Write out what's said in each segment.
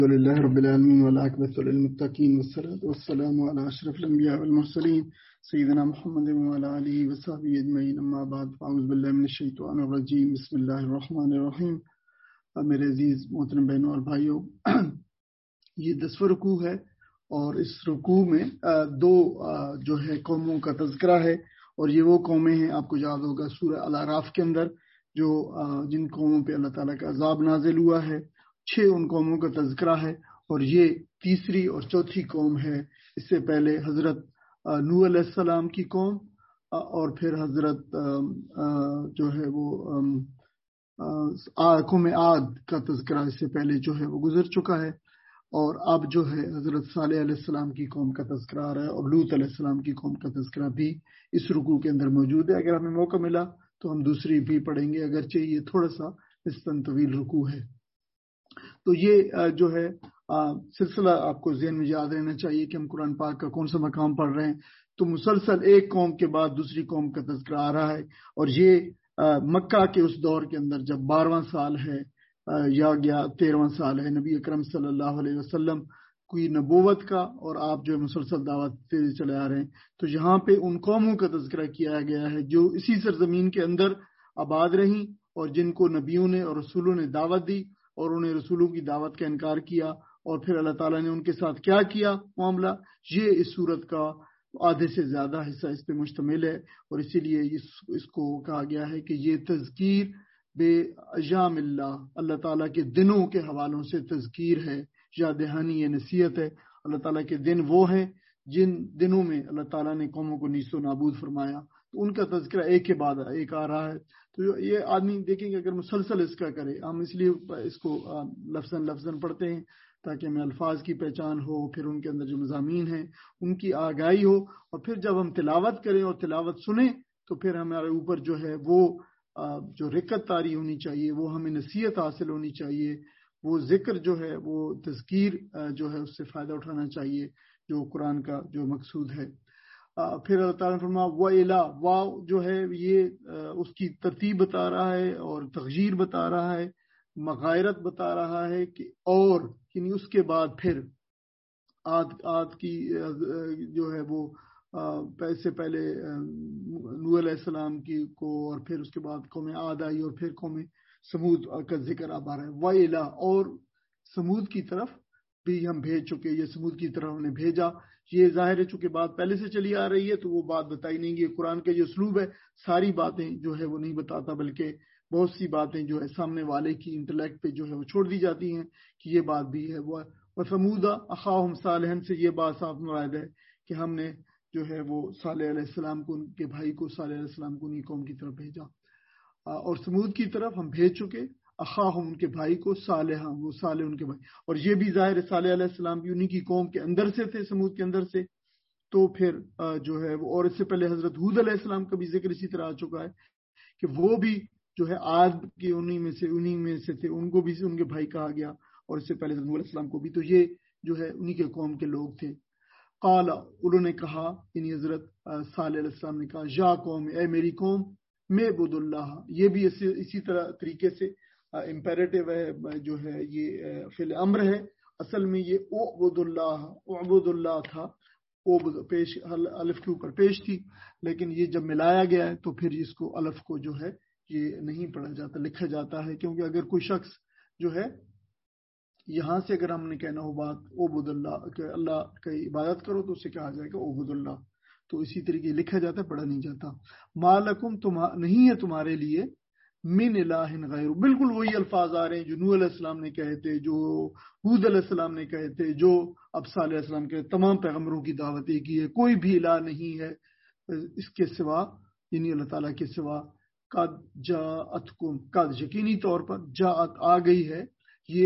الحمد لله رب العالمين والعاقبة للمتقين والصلاة والسلام على أشرف الأنبياء والمرسلين سيدنا محمد وعلى آله وصحبه أجمعين أما بعد فأعوذ بالله من الشیطان الرجیم بسم اللہ الرحمن الرحیم۔ میرے عزیز محترم بہنوں اور بھائیوں، یہ 10واں رکوع ہے اور اس رکوع میں دو جو ہے قوموں کا تذکرہ ہے، اور یہ وہ قومیں ہیں، آپ کو یاد ہوگا سورہ الاعراف کے اندر جو جن قوموں پہ اللہ تعالیٰ کا عذاب نازل ہوا ہے، 6 ان قوموں کا تذکرہ ہے، اور یہ تیسری اور چوتھی قوم ہے۔ اس سے پہلے حضرت نوح علیہ السلام کی قوم، اور پھر حضرت جو ہے وہ قوم عاد کا تذکرہ اس سے پہلے جو ہے وہ گزر چکا ہے، اور اب جو ہے حضرت صالح علیہ السلام کی قوم کا تذکرہ آ رہا ہے، اور لوط علیہ السلام کی قوم کا تذکرہ بھی اس رکوع کے اندر موجود ہے۔ اگر ہمیں موقع ملا تو ہم دوسری بھی پڑھیں گے، اگرچہ یہ تھوڑا سا نسبتاً طویل رکوع ہے۔ تو یہ جو ہے سلسلہ آپ کو ذہن میں یاد رہنا چاہیے کہ ہم قرآن پاک کا کون سا مقام پڑھ رہے ہیں، تو مسلسل ایک قوم کے بعد دوسری قوم کا تذکرہ آ رہا ہے، اور یہ مکہ کے اس دور کے اندر جب 12واں سال ہے یا 13واں سال ہے نبی اکرم صلی اللہ علیہ وسلم کوئی نبوت کا، اور آپ جو مسلسل دعوت دیتے چلے آ رہے ہیں، تو یہاں پہ ان قوموں کا تذکرہ کیا گیا ہے جو اسی سرزمین کے اندر آباد رہیں، اور جن کو نبیوں نے اور رسولوں نے دعوت دی اور انہیں رسولوں کی دعوت کا انکار کیا، اور پھر اللہ تعالیٰ نے ان کے ساتھ کیا کیا معاملہ، یہ اس صورت کا آدھے سے زیادہ حصہ اس پہ مشتمل ہے، اور اسی لیے اس کو کہا گیا ہے کہ یہ تذکیر بے ایام اللہ تعالیٰ کے دنوں کے حوالوں سے تذکیر ہے، یاد دہانی ہے، نصیحت ہے۔ اللہ تعالیٰ کے دن وہ ہیں جن دنوں میں اللہ تعالیٰ نے قوموں کو نیست و نابود فرمایا، تو ان کا تذکرہ ایک کے بعد ایک آ رہا ہے۔ تو یہ آدمی دیکھیں گے اگر مسلسل اس کا کرے، ہم اس لیے اس کو لفظاً پڑھتے ہیں تاکہ ہمیں الفاظ کی پہچان ہو، پھر ان کے اندر جو مضامین ہیں ان کی آگاہی ہو، اور پھر جب ہم تلاوت کریں اور تلاوت سنیں تو پھر ہمارے اوپر جو ہے وہ جو رکت طاری ہونی چاہیے، وہ ہمیں نصیحت حاصل ہونی چاہیے، وہ ذکر جو ہے وہ تذکیر جو ہے اس سے فائدہ اٹھانا چاہیے جو قرآن کا جو مقصود ہے۔ پھر اللہ تعالیٰ نے فرمایا وَإِلَىٰ، واو جو ہے یہ اس کی ترتیب بتا رہا ہے اور تغییر بتا رہا ہے، مغایرت بتا رہا ہے کہ اور یعنی اس کے بعد پھر عاد کی جو ہے وہ سے پہلے نوح علیہ السلام کی کو، اور پھر اس کے بعد قوم عاد آئی، اور پھر قوم سمود کا ذکر اب آ رہا ہے۔ وَإِلَىٰ، اور سمود کی طرف بھی ہم بھیج چکے، یہ سمود کی طرف ہم نے بھیجا، یہ ظاہر ہے چونکہ بات پہلے سے چلی آ رہی ہے تو وہ بات بتائی نہیں گئی۔ قرآن کا جو اسلوب ہے ساری باتیں جو ہے وہ نہیں بتاتا، بلکہ بہت سی باتیں جو ہے سامنے والے کی انٹلیکٹ پہ جو ہے وہ چھوڑ دی جاتی ہیں کہ یہ بات بھی ہے۔ وہ وَثَمُودَ أَخَاهُمْ صَالِحًا سے یہ بات صاف مراد ہے کہ ہم نے جو ہے وہ صالح علیہ السلام کو، ان کے بھائی کو صالح علیہ السلام کو انہی قوم کی طرف بھیجا، اور سمود کی طرف ہم بھیج چکے اخاہم ان کے بھائی کو صالحہ، وہ صالح ان کے بھائی، اور یہ بھی ظاہر ہے صالح علیہ السلام بھی انہی کی قوم کے اندر سے تھے، سمود کے اندر سے۔ تو پھر جو ہے وہ، اور اس سے پہلے حضرت ہود علیہ السلام کا بھی ذکر اسی طرح آ چکا ہے کہ وہ بھی جو ہے عاد کے انہی میں سے تھے، ان کو بھی ان کے بھائی کہا گیا، اور اس سے پہلے حضرت نوح علیہ السلام کو بھی، تو یہ جو ہے انہی کے قوم کے لوگ تھے۔ قال، انہوں نے کہا، یعنی حضرت صالح علیہ السلام نے کہا، یا قوم، اے میری قوم، میں عبد اللہ، یہ بھی اسی طریقے سے امپیریٹو ہے، جو ہے یہ فعل امر ہے، اصل میں یہ اعبد اللہ تھا، پیش الف کے اوپر پیش تھی، لیکن یہ جب ملایا گیا ہے تو پھر اس کو الف کو جو ہے یہ نہیں پڑھا جاتا، لکھا جاتا ہے، کیونکہ اگر کوئی شخص جو ہے یہاں سے اگر ہم نے کہنا ہو بات اعبد اللہ کہ اللہ کی عبادت کرو تو اسے کہا جائے گا اعبد اللہ، تو اسی طریقے لکھا جاتا ہے، پڑھا نہیں جاتا۔ مالکم، نہیں ہے تمہارے لیے، من الہ غیر، بالکل وہی الفاظ آ رہے ہیں جو نوح علیہ السلام نے کہے تھے، جو ہود علیہ السلام نے کہے تھے، جو اب صالح علیہ السلام کہے، تمام پیغمبروں کی دعوت ایک ہی ہے، کوئی بھی الہ نہیں ہے اس کے سوا، یعنی اللہ تعالیٰ کے سوا۔ قد جاءتکم، قد یقینی طور پر، جاءت آ گئی ہے، یہ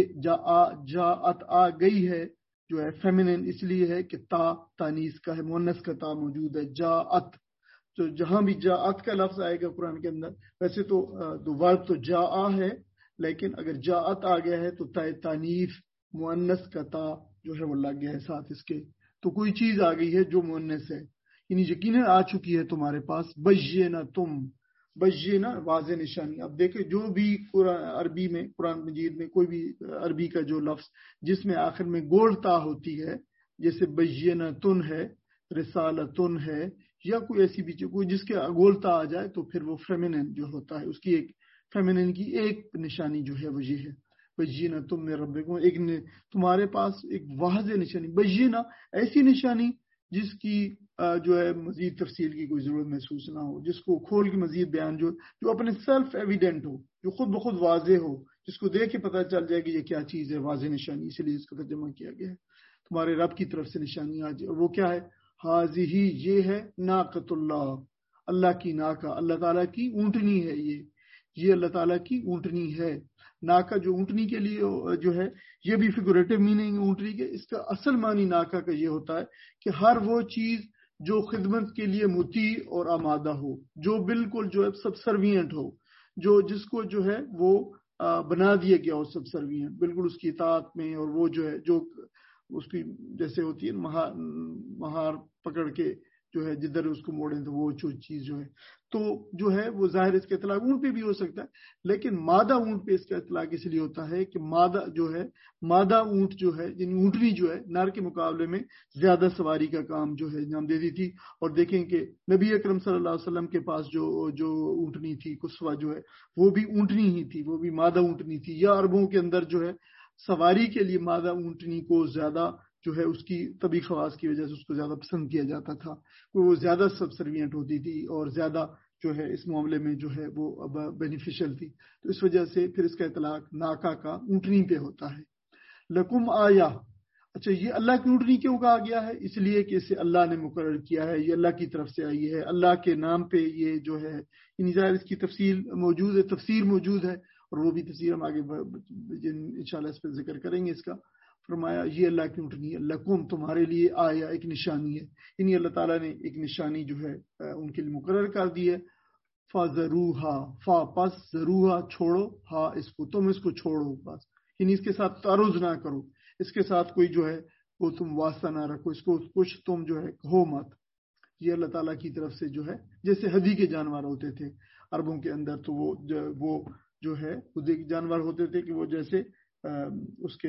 جاءت آ گئی ہے جو ہے فیمینن اس لیے ہے کہ تا تانیث کا ہے، مؤنث کا تا موجود ہے، جاءت، تو جہاں بھی جاءت کا لفظ آئے گا قرآن کے اندر، ویسے تو ورب تو جاء ہے، لیکن اگر جاءت آ گیا ہے تو تانیث مؤنث کا تا جو ہے وہ لگ گیا ہے ساتھ اس کے، تو کوئی چیز آ گئی ہے جو مؤنث ہے، یعنی یقیناً آ چکی ہے تمہارے پاس، بینۃ، बय्यिना वाज़ेह निशानी। अब देखें जो भी अरबी में कुरान मजीद में कोई भी अरबी का जो लफ्ज़ जिसमें आखिर में गोलता होती है, जैसे बय्यिनतुन है, रिसालतुन है, या कोई ऐसी भी चीज कोई जिसके गोलता आ जाए तो फिर वो फेमिनिन जो होता है, उसकी एक फेमिनिन की एक निशानी जो है वो ये है, बय्यिना तुमने रब्बिकुम, एक तुम्हारे पास एक वाज़ेह निशानी। बय्यिना ऐसी निशानी जिसकी जो है मजीद तफसील की कोई जरूरत महसूस ना हो, जिसको खोल के मजीद बयान जो अपने सेल्फ एविडेंट हो, जो खुद ब खुद वाज़ेह हो, जिसको देख के पता चल जाए कि ये क्या चीज है, वाज़ेह निशानी, इसलिए इसका तर्जुमा किया गया है तुम्हारे रब की तरफ से निशानी आज। और वो क्या है? हाज़िही, ये है नाक़तुल्लाह, अल्लाह की नाका, अल्लाह ताला की ऊँटनी है ये अल्लाह ताला की ऊँटनी है। नाका जो ऊँटनी के लिए जो है, ये भी फिगरेटिव मीनिंग ऊँटनी के, इसका असल मानी नाका का ये होता है कि हर वो चीज जो खिदमत के लिए मुती और आमादा हो, जो बिल्कुल जो है सबसर्वियंट हो, जो जिसको जो है वो बना दिया गया हो सबसर्वियंट, बिल्कुल उसकी इताअत में, और वो जो है जो उसकी जैसे होती है महार पकड़ के जो है जिधर उसको मोड़े तो वो चीज जो है, तो जो है वो जाहिर इसका इतलाक ऊँट पे भी हो सकता है, लेकिन मादा ऊँट पे इसका इतलाक इसलिए होता है कि मादा जो है, मादा ऊँट जो है, यानी ऊँटनी जो है नर के मुकाबले में ज्यादा सवारी का काम जो है अंजाम देती थी। और देखें कि नबी अकरम सल्लल्लाहु अलैहि वसल्लम के पास जो ऊँटनी थी कुस्वा जो है, वो भी ऊँटनी ही थी, वो भी मादा ऊँटनी थी। या अरबों के अंदर जो है सवारी के लिए मादा ऊँटनी को ज्यादा जो है उसकी तभी खवास की वजह से उसको ज्यादा पसंद किया जाता था, वो ज्यादा सबसर्वियंट होती थी और ज्यादा जो है इस मामले में जो है वो अब बेनिफिशियल थी। तो इस वजह से फिर इसका इतलाक नाका का ऊँटनी पे होता है। लकुम आया, अच्छा ये अल्लाह की ऊँटनी क्यों कहा गया है? इसलिए कि इसे अल्लाह ने मुकर्रर किया है, ये अल्लाह की तरफ से आई है, अल्लाह के नाम पे ये जो है, इसकी तफसील मौजूद है, तफसीर मौजूद है, और वो भी तफसीर हम आगे इंशाल्लाह इस पर जिक्र करेंगे इसका। फरमाया ये अल्लाह की ऊँटनी है, लकुम तुम्हारे लिए आया, एक निशानी है, यानी अल्लाह ताला ने एक निशानी जो है उनके लिए मुकर्रर कर दी है। फ़ज़रूहा, फा पस जरूहा छोड़ो, हा इसको, तुम इसको छोड़ो बस, यानी इसके साथ तारुज ना करो, इसके साथ कोई जो है वो तुम वास्ता ना रखो, इसको कुछ तुम जो है हो मत। ये अल्लाह ताला की तरफ से जो है, जैसे हदी के जानवर होते थे अरबों के अंदर, तो वो जो है हदी के जानवर होते थे कि वो जैसे उसके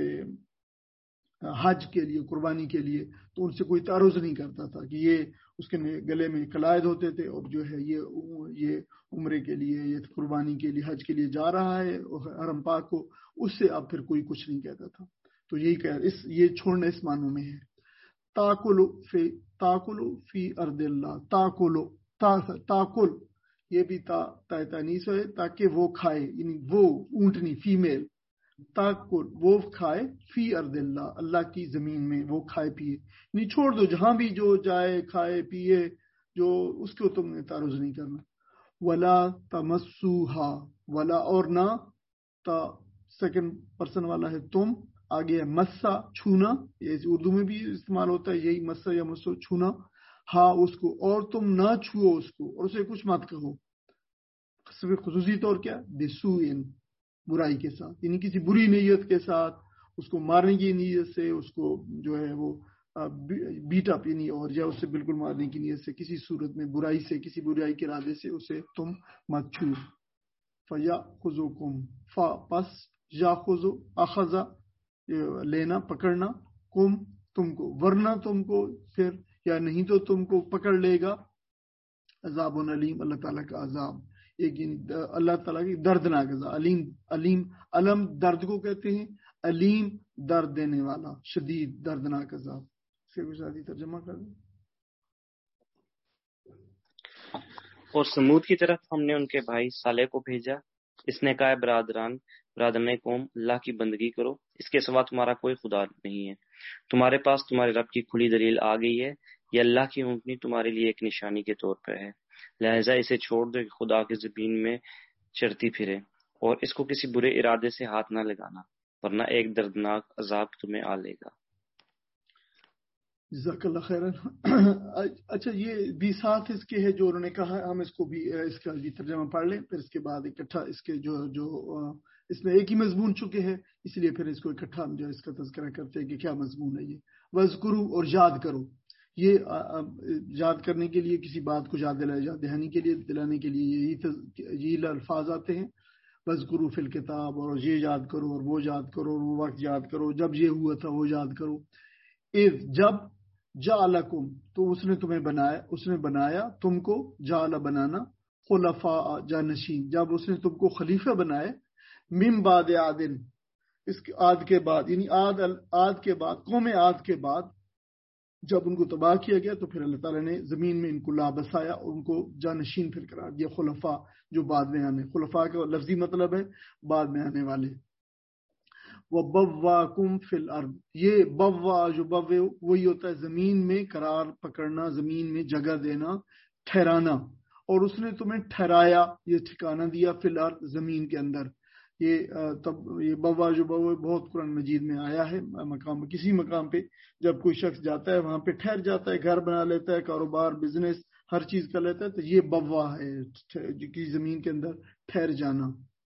हज के लिए, कुर्बानी के लिए, तो उनसे कोई तारुज नहीं करता था कि ये उसके गले में कलायद होते थे और जो है ये उम्रे के लिए, ये कुर्बानी के लिए, हज के लिए जा रहा है हरम पाक को, उससे अब फिर कोई कुछ नहीं कहता था। तो यही ये छोड़ना इस मानों में है। ताकुलो फी अर्दिल्लाह, ताकुल ये भी तानीस है, ताकि वो खाए, यानी वो ऊँटनी फीमेल, ताकुल वो खाए, फी अर्दिल्ला अल्लाह की जमीन में वो खाए पिए, नहीं छोड़ दो, जहां भी जो जाए खाए पिए, जो उसको तुमने तारुज नहीं करना। वला तमस्सूहा, वला और ना, ता सेकंड पर्सन वाला है तुम, आगे है मस्सा छूना, ये उर्दू में भी इस्तेमाल होता है यही, मस्सा या मस्सो छूना, हा उसको, और तुम ना छुओ उसको और उसे कुछ मत कहो, खुसूसी तौर क्या, बिसूइन बुराई के साथ, यानी किसी बुरी नीयत के साथ, उसको मारने की नीयत से, उसको जो है वो बीट अप यानी, और या उससे बिल्कुल मारने की नीयत से, किसी सूरत में बुराई से, किसी बुराई के इरादे से उसे तुम मत छू। फया खुजुकुम, फा पस, या खुजो अखजा लेना पकड़ना, कुम तुमको, वरना तुमको फिर, या नहीं तो तुमको पकड़ लेगा, अजाबुन अलीम अल्लाह ताला का अजाब, एक अल्लाह ताला की दर्दनाक अजाब। अलीम, अलीम अलम दर्द को कहते हैं, अलीम दर्द देने वाला, शदीद दर्दनाक अजाब। से कुछ आदि तर्जुमा कर दें। और समूद की तरफ हमने उनके भाई साले को भेजा, इसने कहा बरादरान कौम, अल्लाह की बंदगी करो, इसके सिवा तुम्हारा कोई खुदा नहीं है, तुम्हारे पास तुम्हारे रब की खुली दलील आ गई है, ये अल्लाह की ऊँटनी तुम्हारे लिए एक निशानी के तौर पर है, लिहाजा इसे छोड़ दो कि खुदा की ज़मीन में चरती फिरे, और इसको किसी बुरे इरादे से हाथ ना लगाना, वरना एक दर्दनाक अजाब तुम्हें आ लेगा। जज़ाकल्लाह खैरन। अच्छा ये भी साथ इसके है जो उन्होंने कहा, हम इसको भी इसका भी तर्जुमा पढ़ लें, फिर इसके बाद इकट्ठा इसके जो इसमें एक ही मजमून चुके हैं, इसलिए फिर इसको इकट्ठा हम जो इसका तज़किरा करते हैं कि क्या मजमून है ये। वज़कुरू और याद करो, یہ یاد کرنے کے لیے کسی بات کو یاد دہانی کے لیے دلانے کے لیے یہی الفاظ آتے ہیں، وَاذْكُرُوا فِي الْكِتَابِ، اور یہ یاد کرو اور وہ یاد کرو اور وہ وقت یاد کرو جب یہ ہوا تھا وہ یاد کرو. جب جعلکم، تو اس نے تمہیں بنایا، اس نے بنایا تم کو، جعل بنانا، خلفاء جانشین، جب اس نے تم کو خلیفہ بنائے، من بعد عاد، اس کے عاد کے بعد، یعنی عاد کے بعد، قوم عاد کے بعد جب ان کو تباہ کیا گیا تو پھر اللہ تعالیٰ نے زمین میں ان کو لا بسایا اور ان کو جانشین پھر قرار دیا، خلفاء جو بعد میں آنے. خلفاء کا لفظی مطلب ہے بعد میں آنے والے. وَبَوَّاكُمْ فِي الْأَرْضِ، یہ بوا جو بوے وہی ہوتا ہے زمین میں قرار پکڑنا، زمین میں جگہ دینا، ٹھہرانا. اور اس نے تمہیں ٹھہرایا، یہ ٹھکانہ دیا، فی الارض، زمین کے اندر. یہ بوا جو بوے بہت قرآن مجید میں آیا ہے، مقام کسی مقام پہ جب کوئی شخص جاتا ہے وہاں پہ ٹھہر جاتا ہے، گھر بنا لیتا ہے، کاروبار بزنس ہر چیز کر لیتا ہے، تو یہ بوا ہے، کسی زمین کے اندر ٹھہر جانا.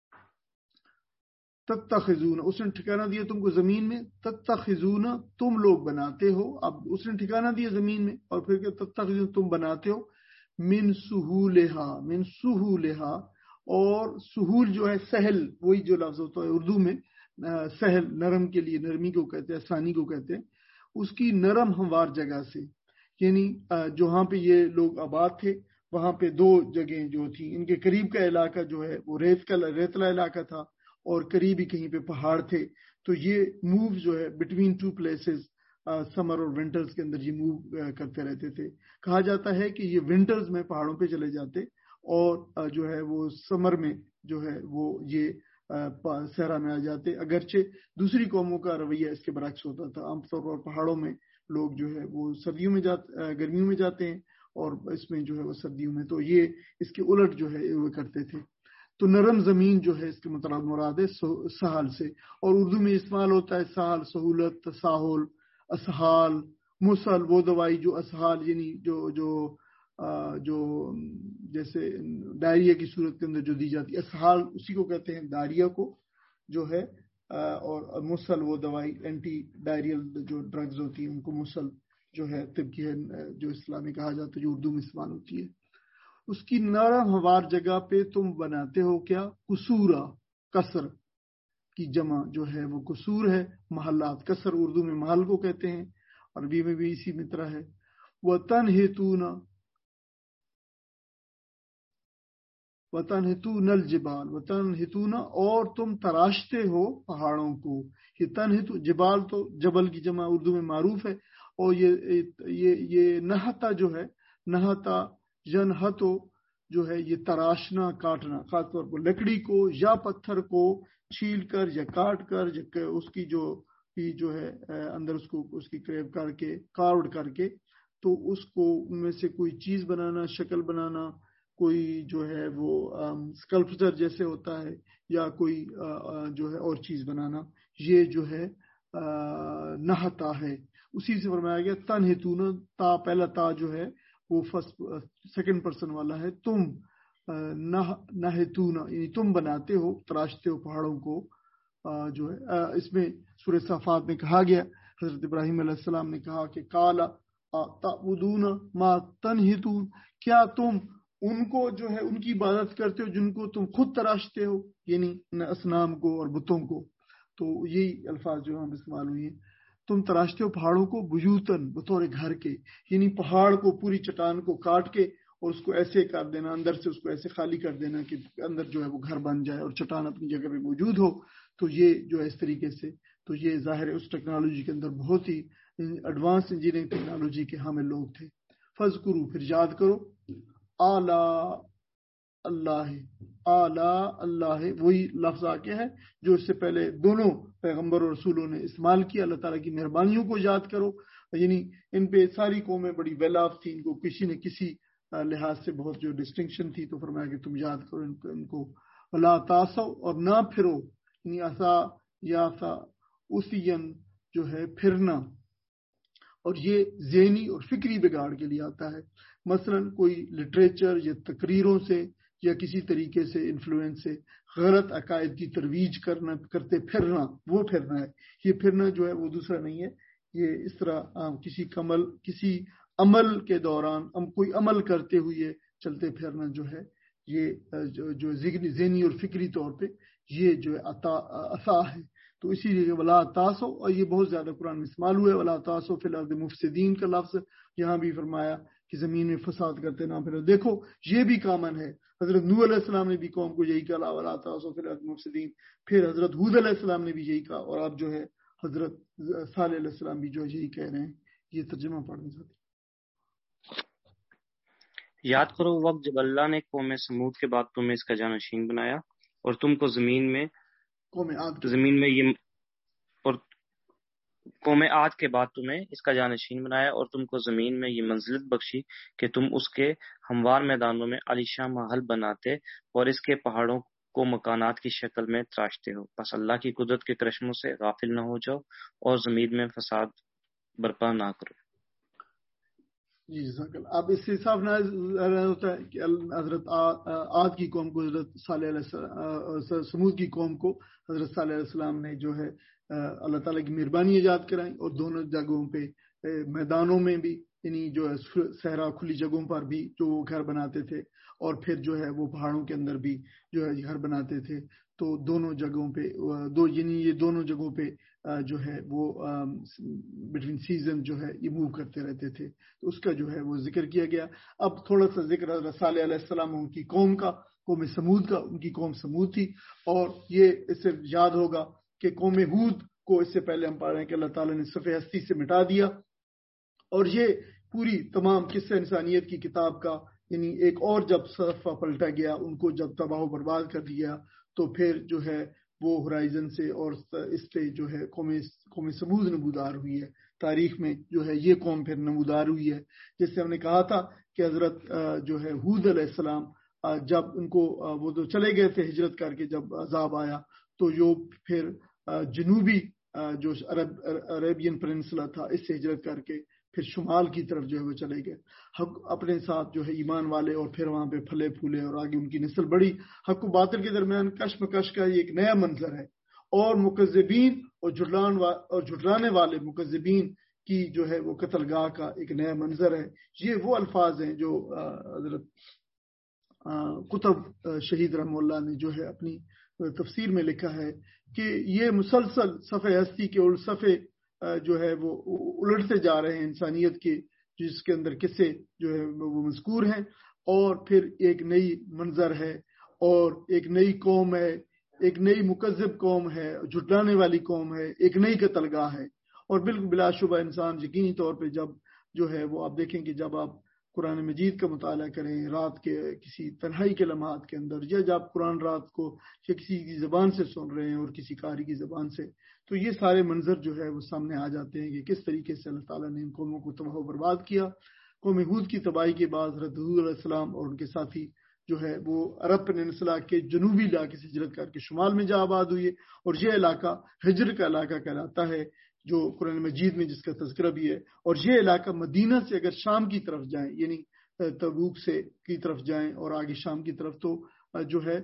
تتخذون، اس نے ٹھکانہ دیا تم کو زمین میں، تتخذون، تم لوگ بناتے ہو. اب اس نے ٹھکانہ دیا زمین میں اور پھر کہ تتخذون، تم بناتے ہو، من سہولہا، من سہولہا، اور سہول جو ہے سہل، وہی جو لفظ ہوتا ہے اردو میں سہل، نرم کے لیے، نرمی کو کہتے ہیں، آسانی کو کہتے ہیں، اس کی نرم ہموار جگہ سے. یعنی جہاں پہ یہ لوگ آباد تھے وہاں پہ دو جگہیں جو تھیں، ان کے قریب کا علاقہ جو ہے وہ ریتلا علاقہ تھا اور قریبی کہیں پہ پہاڑ تھے. تو یہ موو جو ہے بٹوین ٹو پلیسز، سمر اور ونٹرز کے اندر یہ موو کرتے رہتے تھے. کہا جاتا ہے کہ یہ ونٹرز میں پہاڑوں پہ چلے جاتے اور جو ہے وہ سمر میں جو ہے وہ یہ صحرا میں آ جاتے. اگرچہ دوسری قوموں کا رویہ اس کے برعکس ہوتا تھا، عام طور پر پہاڑوں میں لوگ جو ہے وہ سردیوں میں گرمیوں میں جاتے ہیں اور اس میں جو ہے وہ سردیوں میں، تو یہ اس کے الٹ جو ہے وہ کرتے تھے. تو نرم زمین جو ہے اس کے مطلب مراد ہے سہل سے، اور اردو میں استعمال ہوتا ہے سہل، سہولت، تساہل، اسہال، مسل، وہ دوائی جو اسہال یعنی جو جیسے ڈائریا کی صورت کے اندر جو دی جاتی ہے، اسہال اسی کو کہتے ہیں، ڈائریا کو جو ہے، اور مسل وہ دوائی اینٹی ڈائریل جو ڈرگز ہوتی ہیں ان کو مسل جو ہے طب کی ہے، جو اسلامی کہا جاتا ہے، جو اردو میں استعمال ہوتی ہے. اس کی نرم ہموار جگہ پہ تم بناتے ہو کیا؟ قصورا، قصر کی جمع جو ہے وہ قصور ہے، محلات. قصر اردو میں محل کو کہتے ہیں، عربی میں بھی اسی طرح ہے. وَتَنْحِتُونَ الْجِبَالَ، وَتَنْحِتُونَ، اور تم تراشتے ہو پہاڑوں کو. یہ تنحت، جبال تو جبل کی جمع اردو میں معروف ہے، اور یہ نحتا جو ہے، نحتا ینحتو جو ہے یہ تراشنا، کاٹنا، خاص طور پر لکڑی کو یا پتھر کو چھیل کر یا کاٹ کر، اس کی جو ہے اندر اس کی کریب کر کے، کارڈ کر کے، تو اس کو ان میں سے کوئی چیز بنانا، شکل بنانا، کوئی جو ہے وہ اسکلپچر جیسے ہوتا ہے، یا کوئی جو ہے اور چیز بنانا، یہ جو ہے نحتا ہے. اسی سے فرمایا گیا تنحتون، تا پہلا تا جو ہے وہ فرسٹ سیکنڈ پرسن والا ہے، تم نحتون یعنی تم بناتے ہو، تراشتے ہو پہاڑوں کو. جو ہے اس میں سورہ صافات میں کہا گیا، حضرت ابراہیم علیہ السلام نے کہا کہ قالا تعبدون ما تنحتون، کیا تم ان کو جو ہے ان کی عبادت کرتے ہو جن کو تم خود تراشتے ہو، یعنی اصنام کو اور بتوں کو. تو یہی الفاظ جو ہم استعمال ہوئی ہیں، تم تراشتے ہو پہاڑوں کو، بیوتن، بطور گھر کے، یعنی پہاڑ کو، پوری چٹان کو کاٹ کے اور اس کو ایسے کر دینا، اندر سے اس کو ایسے خالی کر دینا کہ اندر جو ہے وہ گھر بن جائے اور چٹان اپنی جگہ پہ موجود ہو. تو یہ جو ہے اس طریقے سے، تو یہ ظاہر ہے اس ٹیکنالوجی کے اندر بہت ہی ایڈوانس انجینئرنگ ٹیکنالوجی کے حامل لوگ تھے. فذکروا، پھر یاد کرو، آلاء اللہ، آلاء اللہ، وہی لفظ آکے ہے جو اس سے پہلے دونوں پیغمبر اور رسولوں نے استعمال کیا. اللہ تعالیٰ کی مہربانیوں کو یاد کرو، یعنی ان پہ ساری قومیں بڑی ویل آف تھی، ان کو کسی نے کسی لحاظ سے بہت جو ڈسٹنکشن تھی، تو فرمایا کہ تم یاد کرو ان کو. ولا تاسو، اور نہ پھرو، یعنی اسا یا سا اسین جو ہے پھرنا، اور یہ ذہنی اور فکری بگاڑ کے لیے آتا ہے. مثلا کوئی لٹریچر یا تقریروں سے یا کسی طریقے سے انفلوئنس سے غلط عقائد کی ترویج کرتے پھرنا، وہ پھرنا ہے. یہ پھرنا جو ہے وہ دوسرا نہیں ہے، یہ اس طرح کسی عمل کے دوران ہم کوئی عمل کرتے ہوئے چلتے پھرنا جو ہے یہ جو ذہنی اور فکری طور پہ یہ جو ہے عطا ہے. تو اسی لیے ولا تاسو، اور یہ بہت زیادہ قرآن میں استعمال ہوا ہے. ولا تاسو فی الارض مفسدین کا لفظ یہاں بھی فرمایا کہ زمین میں فساد کرتے نہ پھرو. دیکھو یہ بھی کامن ہے. حضرت نوح علیہ السلام نے بھی قوم کو یہی کہا ولا تاسو فی الارض مفسدین. پھر حضرت ہود علیہ السلام نے بھی یہی کہا، اور اب جو ہے حضرت صالح علیہ السلام بھی جو ہے یہی کہہ رہے ہیں. یہ ترجمہ پڑھنے چاہتے. یاد کرو وقت جب اللہ نے قوم سمود کے بعد تمہیں اس کا جانشین بنایا اور تم کو زمین میں یہ اور قوم عاد کے بعد تمہیں اس کا جانشین بنایا اور تم کو زمین میں یہ منزلت بخشی کہ تم اس کے ہموار میدانوں میں عالیشان محل بناتے اور اس کے پہاڑوں کو مکانات کی شکل میں تراشتے ہو. بس اللہ کی قدرت کے کرشموں سے غافل نہ ہو جاؤ اور زمین میں فساد برپا نہ کرو. جی جزاک اللہ. اب اس سے صاف نظر ہوتا ہے کہ حضرت عاد کی قوم کو حضرت صالح علیہ سمود کی قوم کو حضرت صالح علیہ السلام نے جو ہے اللہ تعالیٰ کی مہربانی ایجاد کرائی، اور دونوں جگہوں پہ میدانوں میں بھی یعنی جو ہے صحرا کھلی جگہوں پر بھی جو وہ گھر بناتے تھے، اور پھر جو ہے وہ پہاڑوں کے اندر بھی جو ہے گھر بناتے تھے. تو دونوں جگہوں پہ یہ دونوں جگہوں پہ جو ہے وہ بٹوین سیزن جو ہے یہ موو کرتے رہتے تھے. تو اس کا جو ہے وہ ذکر کیا گیا. اب تھوڑا سا ذکر حضرت صالح علیہ السلام ان کی قوم کا، قوم سمود کا. ان کی قوم سمود تھی، اور یہ اس سے یاد ہوگا کہ قوم ہود کو اس سے پہلے ہم پڑھ رہے ہیں کہ اللہ تعالیٰ نے صفحہ ہستی سے مٹا دیا، اور یہ پوری تمام قصہ انسانیت کی کتاب کا یعنی ایک اور جب صفحہ پلٹا گیا، ان کو جب تباہ و برباد کر دیا، تو پھر جو ہے وہ ہورائزن سے اور اس پہ جو ہے قوم سمود نمودار ہوئی ہے. تاریخ میں جو ہے یہ قوم پھر نمودار ہوئی ہے. جیسے ہم نے کہا تھا کہ حضرت جو ہے ہود علیہ السلام جب ان کو وہ تو چلے گئے تھے ہجرت کر کے، جب عذاب آیا تو جو پھر جنوبی جو عربین پیننسلا تھا اس سے ہجرت کر کے پھر شمال کی طرف جو ہے وہ چلے گئے. حق اپنے ساتھ جو ہے ایمان والے، اور پھر وہاں پہ پھلے پھولے اور آگے ان کی نسل بڑی. حق و باطل کے درمیان کشمکش کا یہ ایک نیا منظر ہے، اور مکذبین اور جھٹلانے والے مکذبین کی جو ہے وہ قتل گاہ کا ایک نیا منظر ہے. یہ وہ الفاظ ہیں جو حضرت قطب شہید رحمہ اللہ نے جو ہے اپنی تفسیر میں لکھا ہے کہ یہ مسلسل صفحہ ہستی کے صفحے جو ہے وہ الٹتے جا رہے ہیں انسانیت کے، جس کے اندر قصے جو ہے وہ مذکور ہیں، اور پھر ایک نئی منظر ہے، اور ایک نئی قوم ہے، ایک نئی مکذب قوم ہے، جھٹلانے والی قوم ہے، ایک نئی قتل گاہ ہے. اور بالکل بلا شبہ انسان یقینی طور پہ جب جو ہے وہ آپ دیکھیں کہ جب آپ قرآن مجید کا مطالعہ کریں رات کے کسی تنہائی کے لمحات کے اندر، یا جب قرآن رات کو یا کسی کی زبان سے سن رہے ہیں اور کسی قاری کی زبان سے، تو یہ سارے منظر جو ہے وہ سامنے آ جاتے ہیں کہ کس طریقے سے اللہ تعالیٰ نے ان قوموں کو تباہ و برباد کیا. قوم ہود کی تباہی کے بعد حضرت ہود علیہ السلام اور ان کے ساتھی جو ہے وہ عرب پیننسلا کے جنوبی علاقے سے ہجرت کر کے شمال میں جا آباد ہوئے، اور یہ علاقہ ہجر کا علاقہ کہلاتا ہے جو قرآن مجید میں جس کا تذکرہ بھی ہے. اور یہ علاقہ مدینہ سے اگر شام کی طرف جائیں یعنی تبوک سے کی طرف جائیں اور آگے شام کی طرف، تو جو ہے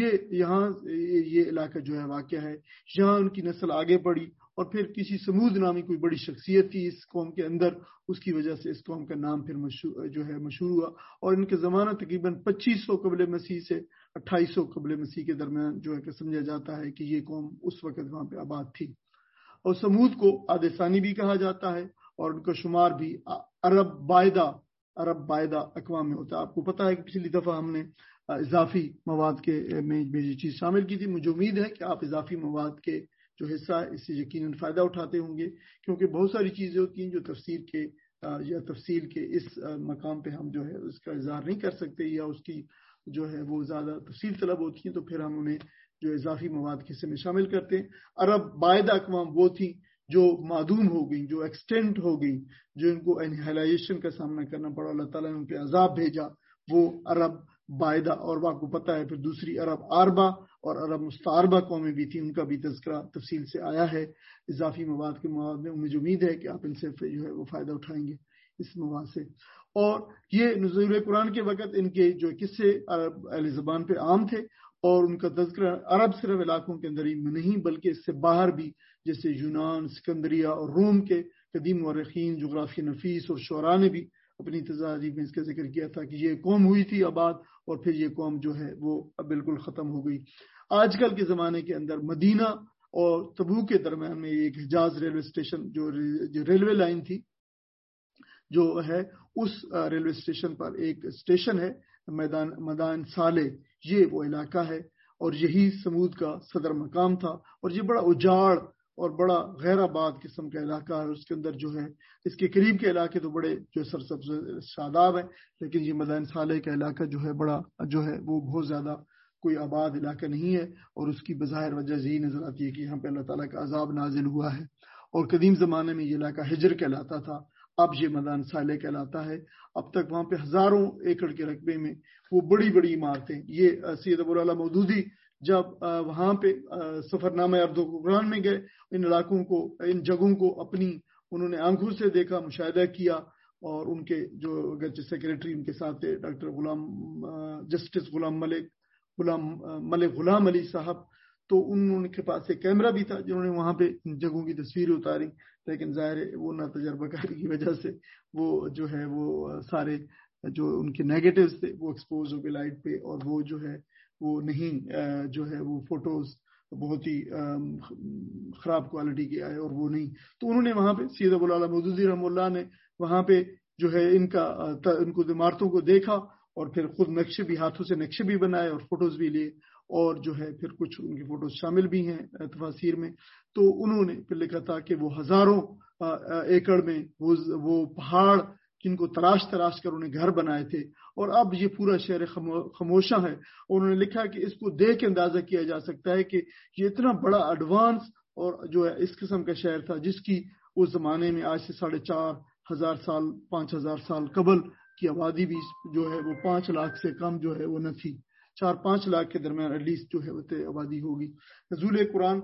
یہ علاقہ جو ہے واقع ہے. یہاں ان کی نسل آگے بڑھی، اور پھر کسی سمود نامی کوئی بڑی شخصیت تھی اس قوم کے اندر، اس کی وجہ سے اس قوم کا نام پھر مشہور ہوا. اور ان کے زمانہ تقریباً 2500 قبل مسیح سے 2800 قبل مسیح کے درمیان جو ہے کہ سمجھا جاتا ہے کہ یہ قوم اس وقت وہاں پہ آباد تھی. اور سمود کو عاد ثانی بھی کہا جاتا ہے، اور ان کا شمار بھی عرب بائدہ اقوام میں ہوتا ہے. آپ کو پتا ہے کہ پچھلی دفعہ ہم نے اضافی مواد کے میں یہ چیز شامل کی تھی. مجھے امید ہے کہ آپ اضافی مواد کے جو حصہ ہے اس سے یقیناً فائدہ اٹھاتے ہوں گے، کیونکہ بہت ساری چیزیں ہوتی ہیں جو تفسیر کے یا تفصیل کے اس مقام پہ ہم جو ہے اس کا اظہار نہیں کر سکتے، یا اس کی جو ہے وہ زیادہ تفصیل طلب ہوتی ہیں، تو پھر ہم انہیں جو اضافی مواد کے حصے میں شامل کرتے ہیں. عرب بائدہ اقوام وہ تھی جو معدوم ہو گئی، جو ایکسٹینٹ ہو گئی، جو ان کو انہیلائزیشن کا سامنا کرنا پڑا. اللہ تعالیٰ نے ان پہ عذاب بھیجا، وہ عرب بائدہ. اور آپ کو پتہ ہے پھر دوسری عرب عربہ اور عرب مستعربہ قومیں بھی تھیں، ان کا بھی تذکرہ تفصیل سے آیا ہے اضافی مواد کے مواد میں. مجھے امید ہے کہ آپ ان سے جو ہے وہ فائدہ اٹھائیں گے اس مواد سے. اور یہ نزول قرآن کے وقت ان کے جو قصے عرب اہل زبان پہ عام تھے، اور ان کا تذکرہ عرب صرف علاقوں کے اندر ہی نہیں بلکہ اس سے باہر بھی، جیسے یونان، سکندریہ اور روم کے قدیم مورخین، جغرافیہ نفیس اور شعراء نے بھی اپنی تذاکر میں اس کا ذکر کیا تھا کہ یہ قوم ہوئی تھی آباد اور پھر یہ قوم جو ہے وہ بالکل ختم ہو گئی. آج کل کے زمانے کے اندر مدینہ اور تبوک کے درمیان میں ایک حجاز ریلوے اسٹیشن جو ریلوے لائن تھی جو ہے اس ریلوے اسٹیشن پر ایک اسٹیشن ہے میدان صالح, یہ وہ علاقہ ہے اور یہی سمود کا صدر مقام تھا. اور یہ بڑا اجاڑ اور بڑا غیر آباد قسم کا علاقہ ہے. اس کے اندر جو ہے اس کے قریب کے علاقے تو بڑے جو سرسبز شاداب ہیں, لیکن یہ میدان صالح کا علاقہ جو ہے بڑا جو ہے وہ بہت زیادہ کوئی آباد علاقہ نہیں ہے. اور اس کی بظاہر وجہ یہی نظر آتی ہے کہ یہاں پہ اللہ تعالیٰ کا عذاب نازل ہوا ہے. اور قدیم زمانے میں یہ علاقہ ہجر کہلاتا تھا, اب یہ میدان صالح کہلاتا ہے. اب تک وہاں پہ ہزاروں ایکڑ کے رقبے میں وہ بڑی بڑی عمارتیں, یہ سید ابو الاعلیٰ مودودی جب وہاں پہ سفر نامہ ارد قرآن میں گئے, ان علاقوں کو ان جگہوں کو اپنی انہوں نے آنکھوں سے دیکھا, مشاہدہ کیا. اور ان کے جو سیکریٹری ان کے ساتھ تھے ڈاکٹر جسٹس ملک غلام علی صاحب, تو ان کے پاس ایک کیمرہ بھی تھا جنہوں نے وہاں پہ ان جگہوں کی تصویریں اتاری. لیکن ظاہر ہے وہ نہ تجربہ کاری کی وجہ سے وہ جو ہے وہ سارے جو ان کے نیگیٹوز تھے وہ ایکسپوز ہو گئے لائٹ پہ, اور وہ جو ہے وہ نہیں جو ہے وہ فوٹوز بہت ہی خراب کوالٹی کے آئے اور وہ نہیں. تو انہوں نے وہاں پہ سید ابو الاعلیٰ مودودی رحمہ اللہ نے وہاں پہ جو ہے ان کو عمارتوں کو دیکھا اور پھر خود نقشے بھی ہاتھوں سے نقشے بھی بنائے اور فوٹوز بھی لیے, اور جو ہے پھر کچھ ان کی فوٹوز شامل بھی ہیں تفاسیر میں. تو انہوں نے پھر لکھا تھا کہ وہ ہزاروں ایکڑ میں وہ پہاڑ جن کو تراش کر انہیں گھر بنائے تھے, اور اب یہ پورا شہر خاموشاں ہے. انہوں نے لکھا کہ اس کو دیکھ کے اندازہ کیا جا سکتا ہے کہ یہ اتنا بڑا ایڈوانس اور جو ہے اس قسم کا شہر تھا جس کی اس زمانے میں آج سے 4,500 سال 5,000 سال قبل کی آبادی بھی جو ہے وہ 5 لاکھ سے کم جو ہے وہ نہ تھی. 4-5 لاکھ کے درمیان ایٹ لیسٹ جو ہے وہ آبادی ہوگی. نزول قرآن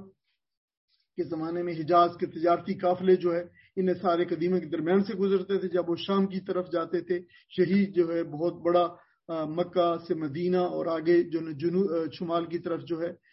کے زمانے میں حجاز کے تجارتی قافلے جو ہے انہیں سارے قدیموں کے درمیان سے گزرتے تھے. جب وہ شام کی طرف جاتے تھے, یہی جو ہے بہت بڑا مکہ سے مدینہ اور آگے جو شمال کی طرف جو ہے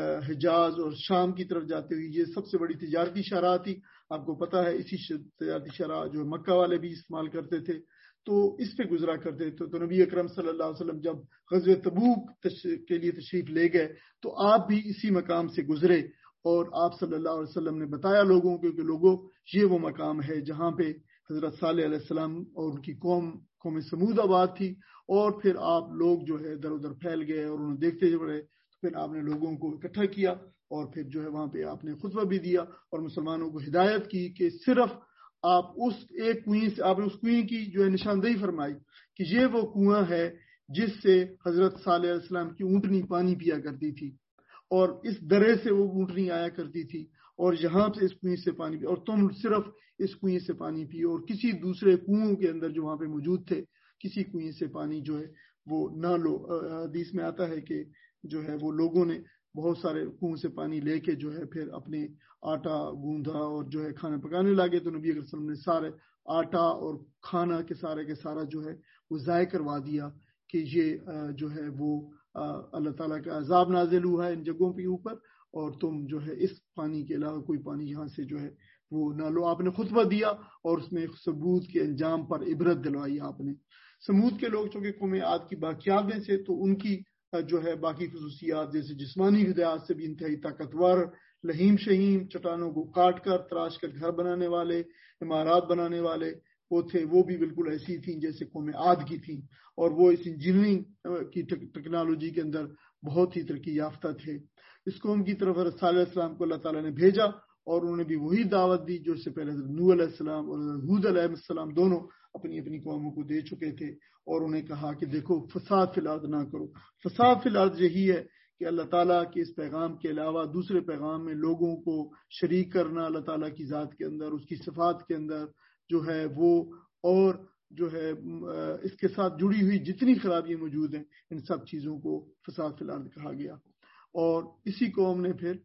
حجاز اور شام کی طرف جاتے ہوئے یہ سب سے بڑی تجارتی شاہراہ تھی. آپ کو پتا ہے اسی تجارتی شاہراہ جو مکہ والے بھی استعمال کرتے تھے, تو اس پہ گزرا کرتے تھے. تو نبی اکرم صلی اللہ علیہ وسلم جب غزوہ تبوک کے لیے تشریف لے گئے تو آپ بھی اسی مقام سے گزرے, اور آپ صلی اللہ علیہ وسلم نے بتایا لوگوں کو کہ لوگوں یہ وہ مقام ہے جہاں پہ حضرت صالح علیہ السلام اور ان کی قوم سمود آباد تھی. اور پھر آپ لوگ جو ہے ادھر ادھر پھیل گئے اور انہوں دیکھتے پڑے. تو پھر آپ نے لوگوں کو اکٹھا کیا اور پھر جو ہے وہاں پہ آپ نے خطبہ بھی دیا اور مسلمانوں کو ہدایت کی کہ صرف آپ اس ایک کنویں سے, آپ نے اس کنویں کی جو ہے نشاندہی فرمائی کہ یہ وہ کنواں ہے جس سے حضرت صالح علیہ السلام کی اونٹنی پانی پیا کرتی تھی, اور اس درے سے وہ اونٹنی آیا کرتی تھی, اور یہاں سے اس کنویں سے پانی پی, اور تم صرف اس کنویں سے پانی پیو, اور کسی دوسرے کنووں کے اندر جو وہاں پہ موجود تھے کسی کنویں سے پانی جو ہے وہ نہ لو. حدیث میں آتا ہے کہ جو ہے وہ لوگوں نے بہت سارے کنویں سے پانی لے کے جو ہے پھر اپنے آٹا گوندھا اور جو ہے کھانا پکانے لگے. تو نبی علیہ وسلم نے سارے آٹا اور کھانا کے سارا جو ہے وہ ضائع کروا دیا کہ یہ جو ہے وہ اللہ تعالیٰ کا عذاب نازل ہوا ہے ان جگہوں کے اوپر, اور تم جو ہے اس پانی کے علاوہ کوئی پانی یہاں سے جو ہے وہ نہ لو. آپ نے خطبہ دیا اور اس میں سمود کے انجام پر عبرت دلوائی آپ نے. سمود کے لوگ چونکہ قوم عاد کی باقیات میں سے, تو ان کی جو ہے باقی خصوصیات جیسے جسمانی ہدایات سے بھی انتہائی طاقتور, لہیم شہیم, چٹانوں کو کاٹ کر تراش کر گھر بنانے والے, عمارات بنانے والے وہ تھے, وہ بھی بالکل ایسی تھیں جیسے قوم عاد کی تھیں, اور وہ اس انجینئرنگ کی ٹیکنالوجی کے اندر بہت ہی ترقی یافتہ تھے. اس قوم کی طرف حضرت صالح علیہ السلام کو اللہ تعالیٰ نے بھیجا, اور انہوں نے بھی وہی دعوت دی جو اس سے پہلے حضرت نوح علیہ السلام اور حضرت ہود علیہ السلام دونوں اپنی اپنی قوموں کو دے چکے تھے. اور انہیں کہا کہ دیکھو فساد فی الارض نہ کرو. فساد فی الارض یہی ہے کہ اللہ تعالیٰ کے اس پیغام کے علاوہ دوسرے پیغام میں لوگوں کو شریک کرنا اللہ تعالیٰ کی ذات کے اندر, اس کی صفات کے اندر جو ہے وہ, اور جو ہے اس کے ساتھ جڑی ہوئی جتنی خرابیاں موجود ہیں ان سب چیزوں کو فساد فی الارض کہا گیا. اور اسی قوم نے پھر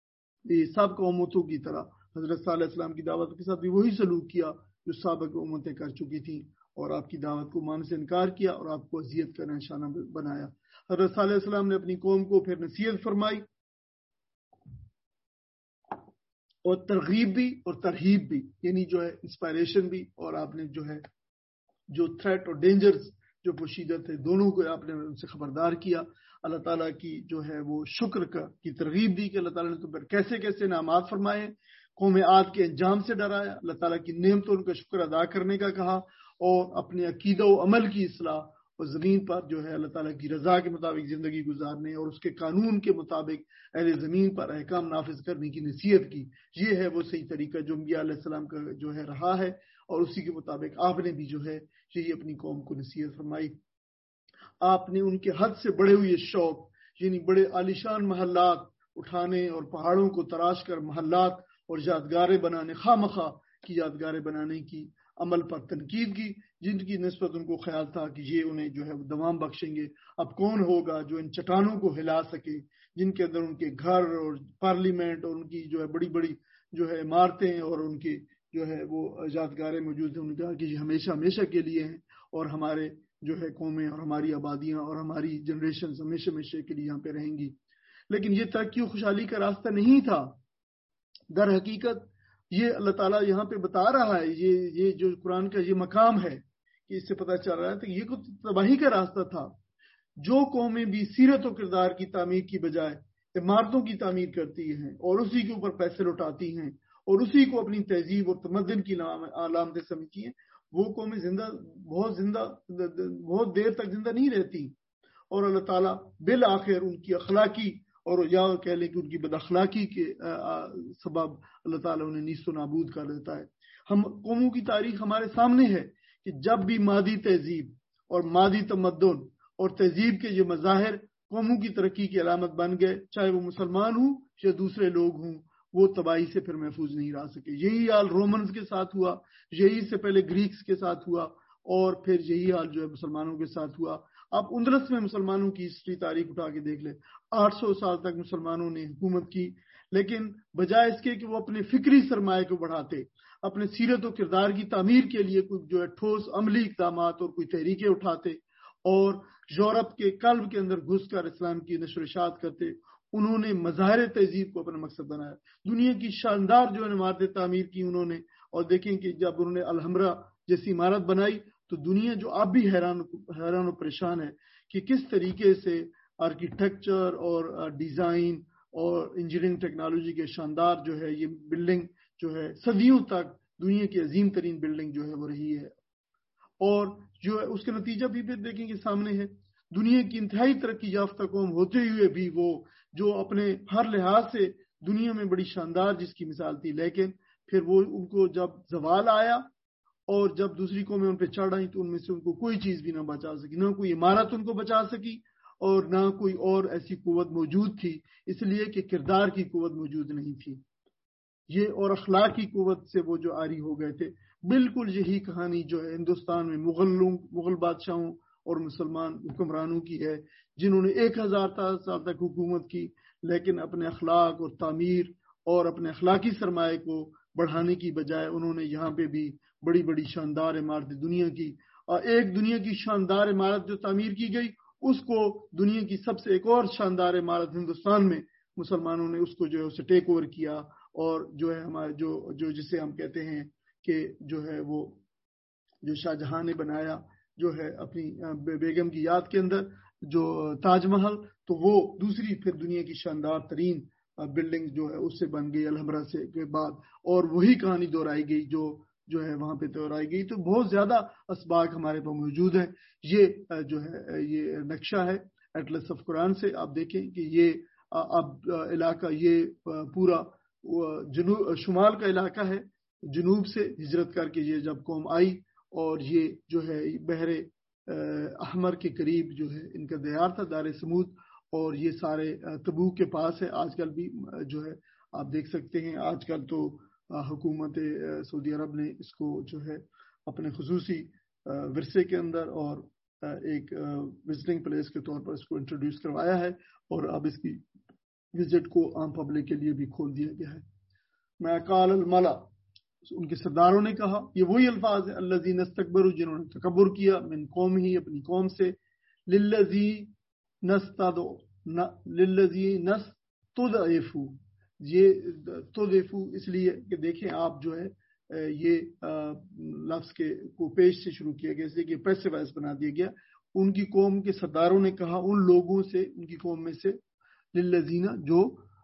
سب قوموں کی طرح حضرت صالح علیہ السلام کی دعوت کے ساتھ بھی وہی سلوک کیا جو سابق امتیں کر چکی تھیں, اور آپ کی دعوت کو ماننے سے انکار کیا اور آپ کو اذیت کا نشانہ بنایا. حضرت صالح علیہ السلام نے اپنی قوم کو پھر نصیحت فرمائی, اور ترغیب بھی اور ترہیب بھی, یعنی جو ہے انسپائریشن بھی, اور آپ نے جو ہے جو تھریٹ اور ڈینجرز جو پوشیدہ تھے دونوں کو آپ نے ان سے خبردار کیا. اللہ تعالیٰ کی جو ہے وہ شکر کی ترغیب دی کہ اللہ تعالیٰ نے تم پر کیسے کیسے انعامات فرمائے. قوم عاد کے انجام سے ڈرایا, اللہ تعالیٰ کی نعمتوں کا شکر ادا کرنے کا کہا, اور اپنے عقیدہ و عمل کی اصلاح اور زمین پر جو ہے اللہ تعالیٰ کی رضا کے مطابق زندگی گزارنے اور اس کے قانون کے مطابق اہل زمین پر احکام نافذ کرنے کی نصیحت کی. یہ ہے وہ صحیح طریقہ جو انبیاء علیہ السلام کا جو ہے رہا ہے, اور اسی کے مطابق آپ نے بھی جو ہے یہی اپنی قوم کو نصیحت فرمائی. آپ نے ان کے حد سے بڑے ہوئے شوق, یعنی بڑے عالیشان محلات اٹھانے اور پہاڑوں کو تراش کر محلات اور یادگاریں بنانے, خواہ کی یادگاریں بنانے کی عمل پر تنقید کی, جن کی نسبت ان کو خیال تھا کہ یہ انہیں جو ہے دوام بخشیں گے. اب کون ہوگا جو ان چٹانوں کو ہلا سکے, جن کے اندر ان کے گھر اور پارلیمنٹ اور ان کی جو ہے بڑی بڑی جو ہے عمارتیں اور ان کی جو ہے وہ یادگاریں موجود ہیں. انہوں نے کہا کہ یہ ہمیشہ ہمیشہ کے لیے ہیں, اور ہمارے جو ہے قومیں اور ہماری آبادیاں اور ہماری جنریشن ہمیشہ ہمیشہ کے لیے یہاں پہ رہیں گی. لیکن یہ ترقی و خوشحالی کا راستہ نہیں تھا. در حقیقت یہ اللہ تعالیٰ یہاں پہ بتا رہا ہے, یہ جو قرآن کا یہ مقام ہے کہ اس سے پتہ چل رہا ہے کہ یہ کوئی تباہی کا راستہ تھا. جو قومیں بھی سیرت و کردار کی تعمیر کی بجائے عمارتوں کی تعمیر کرتی ہیں اور اسی کے اوپر پیسے لوٹاتی ہیں اور اسی کو اپنی تہذیب اور تمدن کی علامتیں سمجھتی ہیں, وہ قومیں بہت دیر تک زندہ نہیں رہتی. اور اللہ تعالیٰ بالآخر ان کی اخلاقی اور یا کہہ لیں کہ ان کی بد اخلاقی کے سبب اللہ تعالیٰ انہیں نیست و نابود کر دیتا ہے. ہم قوموں کی تاریخ ہمارے سامنے ہے کہ جب بھی مادی تہذیب اور مادی تمدن اور تہذیب کے یہ مظاہر قوموں کی ترقی کی علامت بن گئے, چاہے وہ مسلمان ہوں یا دوسرے لوگ ہوں, وہ تباہی سے پھر محفوظ نہیں رہ سکے. یہی حال رومنز کے ساتھ ہوا, یہی سے پہلے گریکس کے ساتھ ہوا, اور پھر یہی حال جو ہے مسلمانوں کے ساتھ ہوا. آپ اندلس میں مسلمانوں کی ہسٹری تاریخ اٹھا کے دیکھ لیں, 800 سال تک مسلمانوں نے حکومت کی, لیکن بجائے اس کے کہ وہ اپنے فکری سرمایہ کو بڑھاتے, اپنے سیرت و کردار کی تعمیر کے لیے کوئی جو ہے ٹھوس عملی اقدامات اور کوئی تحریکیں اٹھاتے اور یورپ کے قلب کے اندر گھس کر اسلام کی نشر و اشاعت کرتے, انہوں نے مظاہر تہذیب کو اپنا مقصد بنایا. دنیا کی شاندار جو عمارتیں تعمیر کی انہوں نے, اور دیکھیں کہ جب انہوں نے الحمرا جیسی عمارت بنائی تو دنیا جو اب بھی حیران و پریشان ہے کہ کس طریقے سے آرکیٹیکچر اور ڈیزائن اور انجینئرنگ ٹیکنالوجی کے شاندار جو ہے یہ بلڈنگ جو ہے صدیوں تک دنیا کی عظیم ترین بلڈنگ جو ہے وہ رہی ہے. اور جو ہے اس کا نتیجہ بھی دیکھیں کہ سامنے ہے. دنیا کی انتہائی ترقی یافتہ قوم ہوتے ہوئے بھی وہ جو اپنے ہر لحاظ سے دنیا میں بڑی شاندار جس کی مثال تھی, لیکن پھر وہ ان کو جب زوال آیا اور جب دوسری قومیں ان پہ چڑھ آئیں تو ان میں سے ان کو کوئی چیز بھی نہ بچا سکی, نہ کوئی عمارت ان کو بچا سکی اور نہ کوئی اور ایسی قوت موجود تھی, اس لیے کہ کردار کی قوت موجود نہیں تھی. یہ اور اخلاق کی قوت سے وہ جو عاری ہو گئے تھے. بالکل یہی کہانی جو ہے ہندوستان میں مغل بادشاہوں اور مسلمان حکمرانوں کی ہے, جنہوں نے 1000 سال تک حکومت کی, لیکن اپنے اخلاق اور تعمیر اور اپنے اخلاقی سرمایہ کو بڑھانے کی بجائے انہوں نے یہاں پہ بھی بڑی بڑی شاندار عمارتیں دنیا کی, اور ایک دنیا کی شاندار عمارت جو تعمیر کی گئی اس کو دنیا کی سب سے ایک اور شاندار عمارت ہندوستان میں مسلمانوں نے اس کو جو ہے اسے ٹیک اوور کیا, اور جو ہے ہمارے جو جسے ہم کہتے ہیں کہ جو ہے وہ جو شاہ جہاں نے بنایا جو ہے اپنی بیگم کی یاد کے اندر جو تاج محل, تو وہ دوسری پھر دنیا کی شاندار ترین بلڈنگ جو ہے اس سے بن گئی الحمرا سے کے بعد, اور وہی کہانی دہرائی گئی جو ہے وہاں پہ دہرائی گئی. تو بہت زیادہ اسباق ہمارے پاس موجود ہیں. یہ جو ہے یہ نقشہ ہے ایٹلس آف قرآن سے, آپ دیکھیں کہ یہ اب علاقہ یہ پورا شمال کا علاقہ ہے, جنوب سے ہجرت کر کے یہ جب قوم آئی اور یہ جو ہے بحر احمر کے قریب جو ہے ان کا دیار تھا, دار سمود, اور یہ سارے تبوک کے پاس ہے. آج کل بھی جو ہے آپ دیکھ سکتے ہیں, آج کل تو حکومت سعودی عرب نے اس کو جو ہے اپنے خصوصی ورثے کے اندر اور ایک وزٹنگ پلیس کے طور پر اس کو انٹروڈیوس کروایا ہے, اور اب اس کی وزٹ کو عام پبلک کے لیے بھی کھول دیا گیا ہے. میں قال الملا, ان کے سرداروں نے کہا, یہ وہی الفاظ ہیں الذین استکبروا, جنہوں نے تکبر کیا, من قوم ہی, اپنی قوم سے, للذی نستضعفوا, یہ تضعفوا اس لیے کہ دیکھیں آپ جو ہے یہ لفظ کے کو پیش سے شروع کیا گیا، اس لیے کہ پیسے وائز بنا دیا گیا. ان کی قوم کے سرداروں نے کہا ان لوگوں سے، ان کی قوم میں سے، للذین جو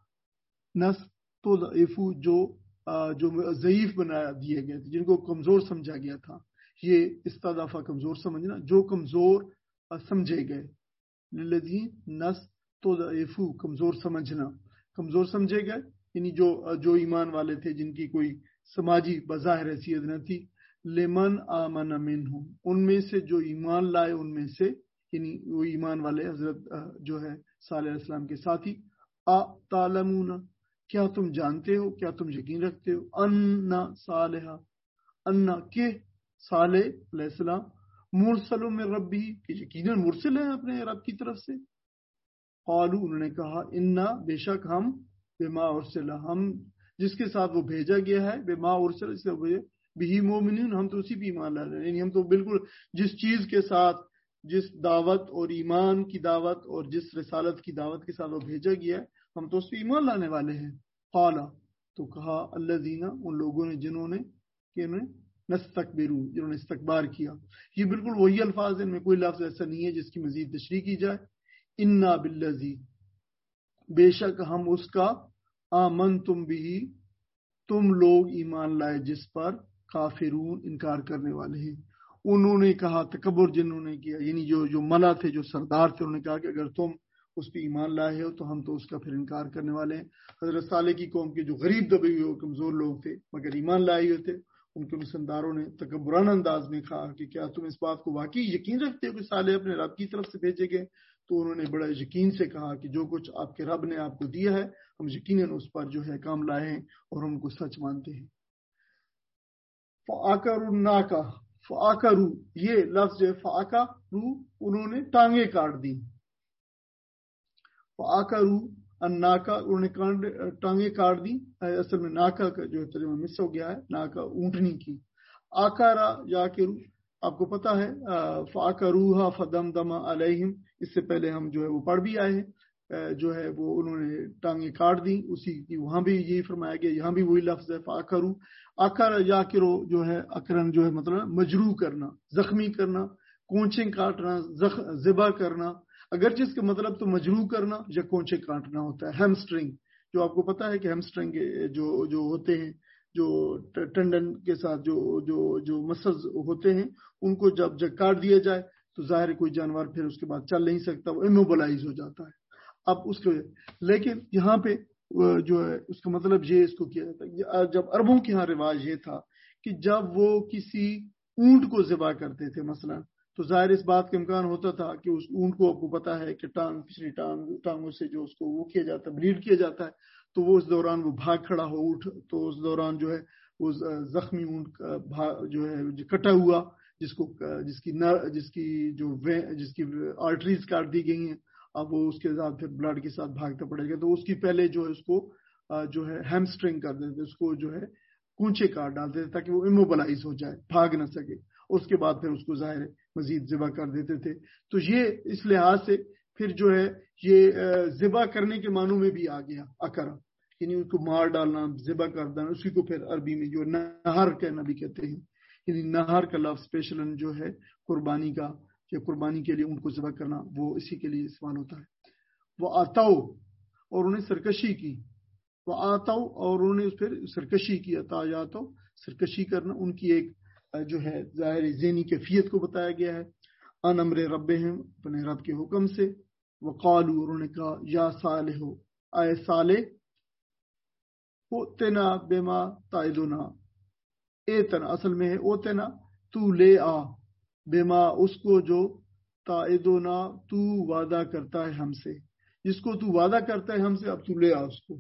نستضعفوا جو ضعیف بنا دیے گئے تھے، جن کو کمزور سمجھا گیا تھا. یہ استضافہ کمزور سمجھنا، جو کمزور سمجھے گئے. للذین نستضعفوا کمزور سمجھنا، کمزور سمجھے گئے یعنی جو ایمان والے تھے، جن کی کوئی سماجی بظاہر حیثیت نہ تھی. لمن آمن منہم ان میں سے جو ایمان لائے ان میں سے، یعنی وہ ایمان والے حضرت جو ہے صالح علیہ السلام کے ساتھی. تعلمون کیا تم جانتے ہو، کیا تم یقین رکھتے ہو، ان صالح ان کہ صالح علیہ السلام مرسل من ربی کہ یقیناً مرسل ہیں اپنے رب کی طرف سے. قالو انہوں نے کہا انا بے شک ہم بما ارسل ہم جس کے ساتھ وہ بھیجا گیا ہے، بما ارسل اس سے بھی مومنین ہم تو اسی پہ ایمان لا رہے ہیں. یعنی ہم تو بالکل جس چیز کے ساتھ، جس دعوت اور ایمان کی دعوت اور جس رسالت کی دعوت کے ساتھ وہ بھیجا گیا ہے ہم تو اس پہ ایمان لانے والے ہیں. قال تو کہا الذین ان لوگوں نے جنہوں نے کہ نستکبروا جنہوں نے استکبار کیا. یہ بالکل وہی الفاظ ہیں، ان میں کوئی لفظ ایسا نہیں ہے جس کی مزید تشریح کی جائے. انا بالذی بے شک ہم اس کا آمنتم بھی تم لوگ ایمان لائے جس پر کافرون انکار کرنے والے ہیں. انہوں نے کہا تکبر جنہوں نے کیا، یعنی جو ملا تھے، جو سردار تھے، انہوں نے کہا کہ اگر تم اس پہ ایمان لائے ہو تو ہم تو اس کا پھر انکار کرنے والے ہیں. حضرت صالح کی قوم کے جو غریب دبے ہوئے کمزور لوگ تھے مگر ایمان لائے ہوئے تھے، ان کے سرداروں نے تکبرانہ انداز میں کہا کہ کیا تم اس بات کو واقعی یقین رکھتے ہو کہ صالح اپنے رب کی طرف سے بھیجے گئے؟ تو انہوں نے بڑا یقین سے کہا کہ جو کچھ آپ کے رب نے آپ کو دیا ہے ہم یقیناً اس پر جو ہے کام لائے ہیں اور ہم کو سچ مانتے ہیں. فَعَقَرُوا النَّاقَةَ فَعَقَرُوا یہ لفظ جو ہے فَعَقَرُوا انہوں نے ٹانگیں کاٹ دی. فَعَقَرُوا النَّاقَةَ انہوں نے ٹانگیں کاٹ دی. اصل میں ناکا کا جو ترجمہ مس ہو گیا ہے، ناکا اونٹنی کی. آکارا یاکرو آپ کو پتا ہے فَعَقَرُوهَا فَدَمْدَمَ عَلَيْهِمْ اس سے پہلے ہم جو ہے وہ پڑھ بھی آئے ہیں، جو ہے وہ انہوں نے ٹانگیں کاٹ دی. اسی کی وہاں بھی یہی فرمایا گیا، یہاں بھی وہی لفظ ہے فَعَقَرُوا. آکارا یاکرو جو ہے اکرن جو ہے مطلب مجروح کرنا، زخمی کرنا، کونچیں کاٹنا، ذبح کرنا. اگر جس کا مطلب تو مجروح کرنا یا کونچے کاٹنا ہوتا ہے. ہیمسٹرنگ جو آپ کو پتا ہے کہ ہیمسٹرنگ جو ہوتے ہیں، جو ٹنڈن کے ساتھ جو مسلز ہوتے ہیں، ان کو جب کاٹ دیا جائے تو ظاہر کوئی جانور پھر اس کے بعد چل نہیں سکتا، وہ اموبلائز ہو جاتا ہے. اب اس کے لیکن یہاں پہ جو ہے اس کا مطلب یہ اس کو کیا جاتا ہے. جب عربوں کے ہاں رواج یہ تھا کہ جب وہ کسی اونٹ کو ذبح کرتے تھے مثلا، تو ظاہر اس بات کا امکان ہوتا تھا کہ اس اونٹ کو آپ کو پتا ہے کہ پچھلی ٹانگوں سے جو اس کو وہ کیا جاتا ہے، بلیڈ کیا جاتا ہے، تو وہ اس دوران وہ بھاگ کھڑا ہو اونٹ، تو اس دوران جو ہے وہ زخمی اونٹ جو ہے کٹا ہوا جس کی آرٹریز کاٹ دی گئی ہیں، اب وہ اس کے ساتھ پھر بلڈ کے ساتھ بھاگتا پڑے گا، تو اس کی پہلے جو ہے اس کو جو ہے ہیمسٹرنگ کر دیتے، اس کو جو ہے کونچے کاٹ ڈالتے تھے تاکہ وہ اموبلائز ہو جائے، بھاگ نہ سکے. اس کے بعد پھر اس کو ظاہر مزید ذبح کر دیتے تھے. تو یہ اس لحاظ سے پھر جو ہے یہ ذبح کرنے کے معنوں میں بھی آ گیا اکرا، یعنی اس کو مار ڈالنا، ذبح کر دینا. اسی کو پھر عربی میں جو نہر کہنا بھی کہتے ہیں، یعنی نہر کا لفظ اسپیشل جو ہے قربانی کا، یا قربانی کے لیے ان کو ذبح کرنا، وہ اسی کے لیے استعمال ہوتا ہے. وہ آتاؤ اور انہیں سرکشی کی، وہ آتاؤ اور انہوں نے پھر سرکشی کی، عطا جاتو سرکشی کرنا ان کی ایک جو ہے ظاہری ذہنی کیفیت کو بتایا گیا ہے. ان امر ربہم اپنے رب کے حکم سے. وقالو انہوں نے کہا یا صالح اے صالح، اوتنا بما تعدنا ایتنا اصل میں ہے اوتنا تو لے آ، بما اس کو جو تعدنا تو وعدہ کرتا ہے ہم سے، جس کو تو وعدہ کرتا ہے ہم سے اب تو لے آ اس کو.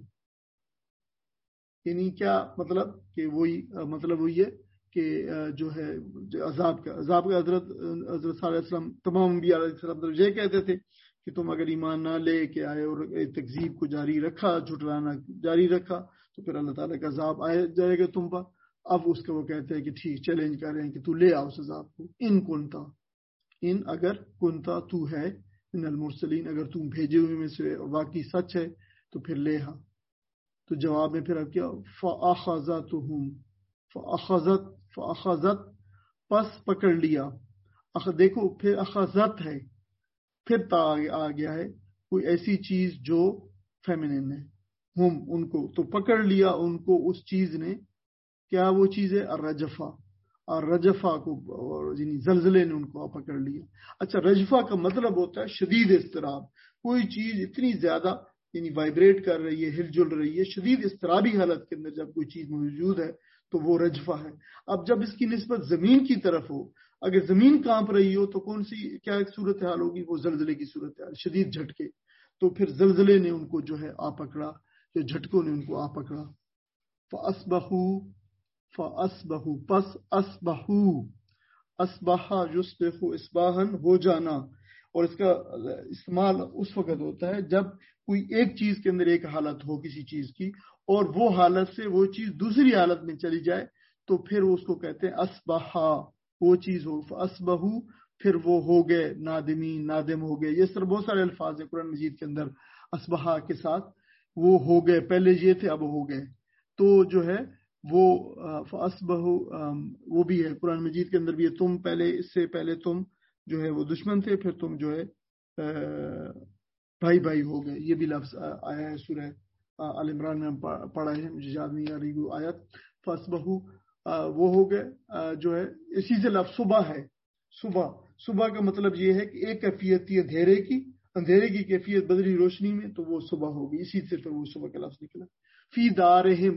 یعنی کیا مطلب کہ وہی مطلب وہی ہے کہ جو ہے عذاب کا حضرت صلی اللہ علیہ وسلم تمام انبیاء علیہ السلام یہ کہتے تھے کہ تم اگر ایمان نہ لے کے آئے اور تکذیب کو جاری رکھا، جھٹلانا جاری رکھا، تو پھر اللہ تعالیٰ کا عذاب آئے جائے گا تم پر. اب اس کا وہ کہتے ہیں کہ ٹھیک چیلنج کر رہے ہیں کہ تو لے آؤ اس عذاب کو. ان کنتا ان اگر کنتا تو ہے من المرسلین اگر تم بھیجے ہوئے میں سے واقعی سچ ہے تو پھر لے ہاں. تو جواب میں پھر اب کیا فَأَخَذَتْهُمْ فأخذت پس پکڑ لیا. دیکھو پھر اخذت ہے، پھر تا آ گیا ہے کوئی ایسی چیز جو فیمنن ہے، ہم ان کو، تو پکڑ لیا ان کو اس چیز نے. کیا وہ چیز ہے؟ الرجفہ. اور رجفہ کو یعنی زلزلے نے ان کو پکڑ لیا. اچھا، رجفہ کا مطلب ہوتا ہے شدید اضطراب. کوئی چیز اتنی زیادہ یعنی وائبریٹ کر رہی ہے، ہل جل رہی ہے، شدید اضطرابی حالت کے اندر جب کوئی چیز موجود ہے تو وہ رجفہ ہے. اب جب اس کی نسبت زمین کی طرف ہو، اگر زمین کانپ رہی ہو تو کون سی کیا صورتحال ہوگی؟ وہ زلزلے کی صورتحال، شدید جھٹکے. تو پھر زلزلے نے ان کو جو ہے آ پکڑا، یا جھٹکوں نے ان کو آ پکڑا. فَأَصْبَحُوا پس اصبح یصبح اصباحا ہو جانا. اور اس کا استعمال اس وقت ہوتا ہے جب کوئی ایک چیز کے اندر ایک حالت ہو کسی چیز کی، اور وہ حالت سے وہ چیز دوسری حالت میں چلی جائے تو پھر اس کو کہتے ہیں اصبح. وہ چیز ہو فاصبحوا، پھر وہ ہو گئے نادمین، نادم ہو گئے. یہ سر بہت سارے الفاظ ہیں قرآن مجید کے اندر اصبحا کے ساتھ. وہ ہو گئے، پہلے یہ تھے اب ہو گئے. تو جو ہے وہ فاصبحوا وہ بھی ہے قرآن مجید کے اندر بھی ہے. تم پہلے، اس سے پہلے تم جو ہے وہ دشمن تھے، پھر تم جو ہے بھائی بھائی ہو گئے. یہ بھی لفظ آیا ہے سورہ آل عمران میں ہم پڑھا ہے، مجھے یاد نہیں آ رہی وہ آیت. فاصبحوا وہ ہو گئے جو ہے. اسی سے لفظ صبح ہے. صبح کا مطلب یہ ہے کہ ایک کیفیت تھی اندھیرے کی کیفیت بدری روشنی میں، تو وہ صبح ہوگی. اسی سے پھر وہ صبح کا لفظ نکلا. فی دارہم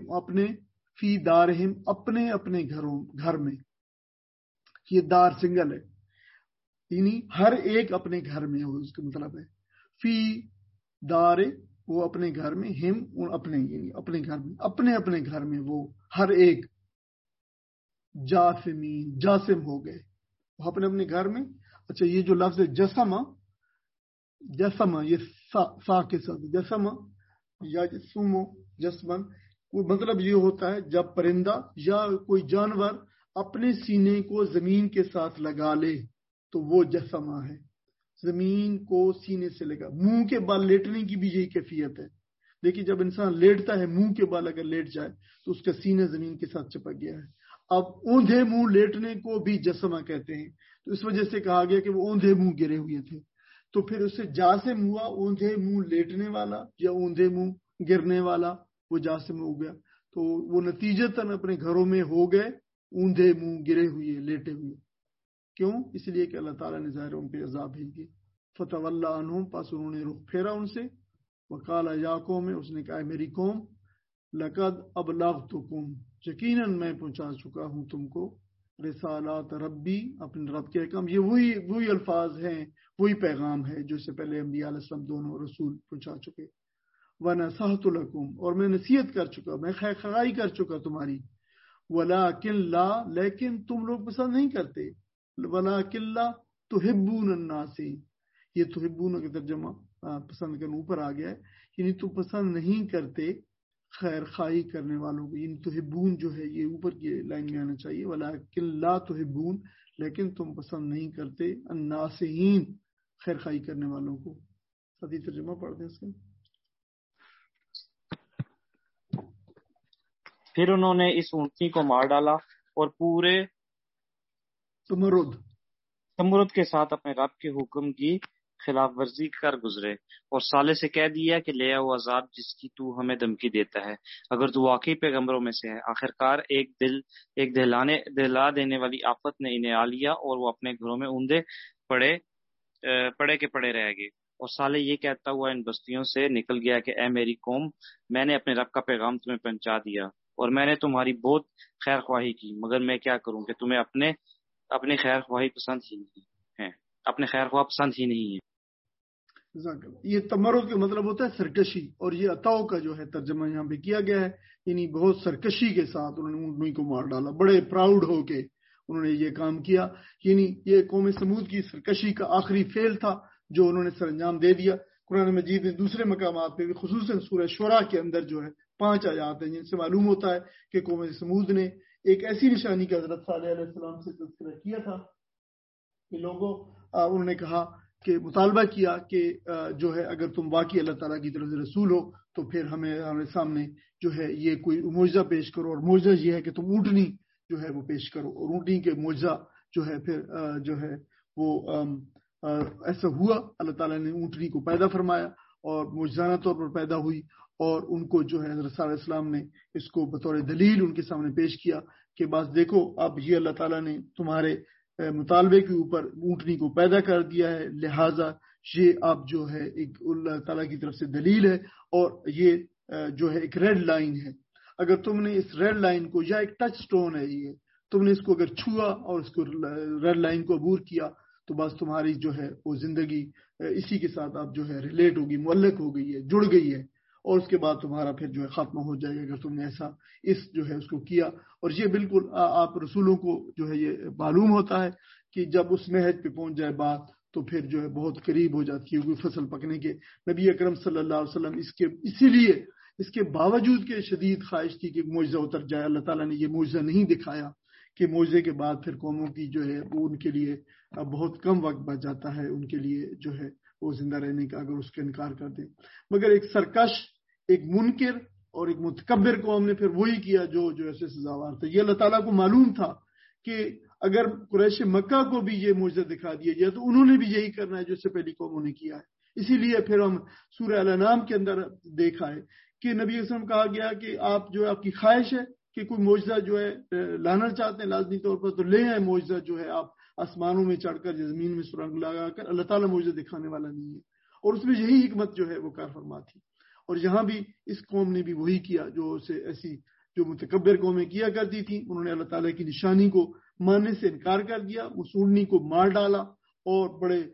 اپنے اپنے گھر میں. یہ دار سنگل ہے، یعنی ہر ایک اپنے گھر میں ہو، اس کا مطلب ہے فی دار، وہ اپنے گھر میں، ہم اپنے، یعنی اپنے گھر میں، اپنے گھر میں وہ ہر ایک. جاسم ہو گئے وہ اپنے گھر میں. اچھا، یہ جو لفظ ہے جسمہ، یہ سا کے ساتھ جسمہ یا جسمن، وہ مطلب یہ ہوتا ہے جب پرندہ یا کوئی جانور اپنے سینے کو زمین کے ساتھ لگا لے تو وہ جسمہ ہے. زمین کو سینے سے لگا. منہ کے بال لیٹنے کی بھی یہی کیفیت ہے. دیکھیے جب انسان لیٹتا ہے، منہ کے بال اگر لیٹ جائے تو اس کا سینہ زمین کے ساتھ چپک گیا ہے. اب اوندھے منہ لیٹنے کو بھی جسمہ کہتے ہیں، تو اس وجہ سے کہا گیا کہ وہ اوندھے منہ گرے ہوئے تھے. تو پھر اس سے جاسم ہوا، اوندھے منہ لیٹنے والا یا اوندھے منہ گرنے والا، وہ جاسم ہو گیا. تو وہ نتیجتاً اپنے گھروں میں ہو گئے اوندھے منہ گرے ہوئے، لیٹے ہوئے. کیوں؟ اس لیے کہ اللہ تعالیٰ نے ظاہر ان پہ عذاب بھیج دیا. فتولی عنہم، پس انہوں نے رخ پھیرا ان سے. وقال یا قوم، اس نے کہا میری قوم، لقد ابلغتکم، یقیناً میں پہنچا چکا ہوں تم کو، رسالات ربی، اپنے رب کے احکام. یہ وہی الفاظ ہیں، وہی پیغام ہے جو سے پہلے انبیاء علیہ السلام دونوں رسول پہنچا چکے. ونصحت لکم، اور میں نصیحت کر چکا، میں خیر خواہی کر چکا تمہاری. ولکن لا، لیکن تم لوگ پسند نہیں کرتے. ولکن لا تحبون الناس، یہ تحبون کا ترجمہ پسند کرنے اوپر آ گیا ہے، یعنی تم پسند نہیں کرتے خیر خواہی کرنے والوں کو. یعنی تحبون جو ہے یہ اوپر کی لائن میں آنا چاہیے. ولکن لا تحبون، لیکن تم پسند نہیں کرتے الناسین، خیر خواہی کرنے والوں کو. صحیح ترجمہ پڑھ دیں اس کا. پھر انہوں نے اس اونٹنی کو مار ڈالا اور پورے تمرد کے ساتھ اپنے رب کے حکم کی خلاف ورزی کر گزرے، اور صالح سے کہہ دیا کہ لے آؤ عذاب جس کی تو ہمیں دھمکی دیتا ہے، اگر تو واقعی پیغمبروں میں سے ہے. آخرکار ایک دہلا دینے والی آفت نے انہیں آ لیا، اور وہ اپنے گھروں میں اوندے پڑے رہ گئے. اور صالح یہ کہتا ہوا ان بستیوں سے نکل گیا کہ اے میری قوم، میں نے اپنے رب کا پیغام تمہیں پہنچا دیا، اور میں نے تمہاری بہت خیر خواہی کی، مگر میں کیا کروں کہ تمہیں اپنے خیر خواہی پسند ہی نہیں ہے، اپنے خیر خواہ پسند ہی نہیں ہے. یہ تمرد کا مطلب ہوتا ہے سرکشی، اور یہ عطاؤ کا جو ہے ترجمہ یہاں پہ کیا گیا ہے، یعنی بہت سرکشی کے ساتھ انہوں نے اونٹنی کو مار ڈالا، بڑے پراؤڈ ہو کے انہوں نے یہ کام کیا. یعنی یہ قوم سمود کی سرکشی کا آخری فعل تھا جو انہوں نے سر انجام دے دیا. قرآن مجید نے دوسرے مقامات پہ بھی، خصوصاً سورہ شعراء کے اندر جو ہے 5 آیات ہیں جن سے معلوم ہوتا ہے کہ قوم سمود نے ایک ایسی نشانی کا حضرت صالح علیہ السلام سے تذکرہ کیا تھا کہ لوگوں انہوں نے کہا کہ مطالبہ کیا کہ جو ہے اگر تم واقعی اللہ تعالیٰ کی طرف سے رسول ہو تو پھر ہمارے سامنے جو ہے یہ کوئی معجزہ پیش کرو، اور معجزہ یہ ہے کہ تم اونٹنی جو ہے وہ پیش کرو. اور اونٹنی کے معجزہ جو ہے پھر جو ہے وہ ایسا ہوا. اللہ تعالیٰ نے اونٹنی کو پیدا فرمایا اور معجزانہ طور پر پیدا ہوئی, اور ان کو جو ہے حضرت صلی اللہ علیہ وسلم نے اس کو بطور دلیل ان کے سامنے پیش کیا کہ بس دیکھو اب یہ اللہ تعالیٰ نے تمہارے مطالبے کے اوپر اونٹنی کو پیدا کر دیا ہے, لہٰذا یہ اب جو ہے ایک اللہ تعالیٰ کی طرف سے دلیل ہے, اور یہ جو ہے ایک ریڈ لائن ہے. اگر تم نے اس ریڈ لائن کو, یا ایک ٹچ سٹون ہے یہ, تم نے اس کو اگر چھوا اور اس کو ریڈ لائن کو عبور کیا تو بس تمہاری جو ہے وہ زندگی اسی کے ساتھ آپ جو ہے ریلیٹ ہوگی, معلق ہو گئی ہے, جڑ گئی ہے, اور اس کے بعد تمہارا پھر جو ہے خاتمہ ہو جائے گا اگر تم نے ایسا جو ہے اس کو کیا. اور یہ بالکل آپ رسولوں کو جو ہے یہ معلوم ہوتا ہے کہ جب اس محض پہ پہنچ جائے بات تو پھر جو ہے بہت قریب ہو جاتی ہے کوئی فصل پکنے کے. نبی اکرم صلی اللہ علیہ وسلم اسی لیے اس کے باوجود کہ شدید خواہش تھی کہ معجزہ اتر جائے, اللہ تعالیٰ نے یہ معجزہ نہیں دکھایا کہ معجزے کے بعد پھر قوموں کی جو ہے وہ ان کے لیے بہت کم وقت بچ جاتا ہے ان کے لیے جو ہے وہ زندہ رہنے کا اگر اس کا انکار کر دیں. مگر ایک سرکش, ایک منکر اور ایک متکبر قوم نے پھر وہی کیا جو ایسے سزاوار تھا. یہ اللہ تعالیٰ کو معلوم تھا کہ اگر قریش مکہ کو بھی یہ معجزہ دکھا دیا جائے تو انہوں نے بھی یہی کرنا ہے جو اس سے پہلی قوموں نے کیا ہے. اسی لیے پھر ہم سورہ الانعام کے اندر دیکھا ہے کہ نبی صلی اللہ علیہ وسلم کہا گیا کہ آپ جو ہے آپ کی خواہش ہے کہ کوئی معجزہ جو ہے لانا چاہتے ہیں لازمی طور پر تو لے آئے معجزہ جو ہے آپ آسمانوں میں چڑھ کر زمین میں سرنگ لگا کر. اللہ تعالیٰ معجزہ دکھانے والا نہیں ہے, اور اس میں یہی حکمت جو ہے وہ کار فرما تھی. اور یہاں بھی اس قوم نے بھی وہی کیا جو ایسی جو متکبر قومیں کیا کرتی تھیں. انہوں نے اللہ تعالیٰ کی نشانی کو ماننے سے انکار کر دیا, مسونی کو مار ڈالا, اور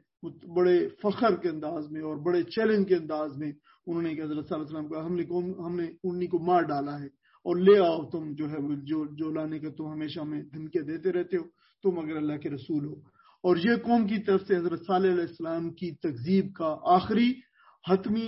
بڑے فخر کے انداز میں اور بڑے چیلنج کے انداز میں انہوں نے حضرت صلی اللہ علیہ وسلم کہا ہم نے اونٹنی کو مار ڈالا ہے, اور لے آؤ تم جو ہے جو لانے کا تم ہمیشہ ہمیں دھمکیاں دیتے رہتے ہو, تم اگر اللہ کے رسول ہو. اور یہ قوم کی طرف سے حضرت صالح علیہ السلام کی تکذیب کا آخری حتمی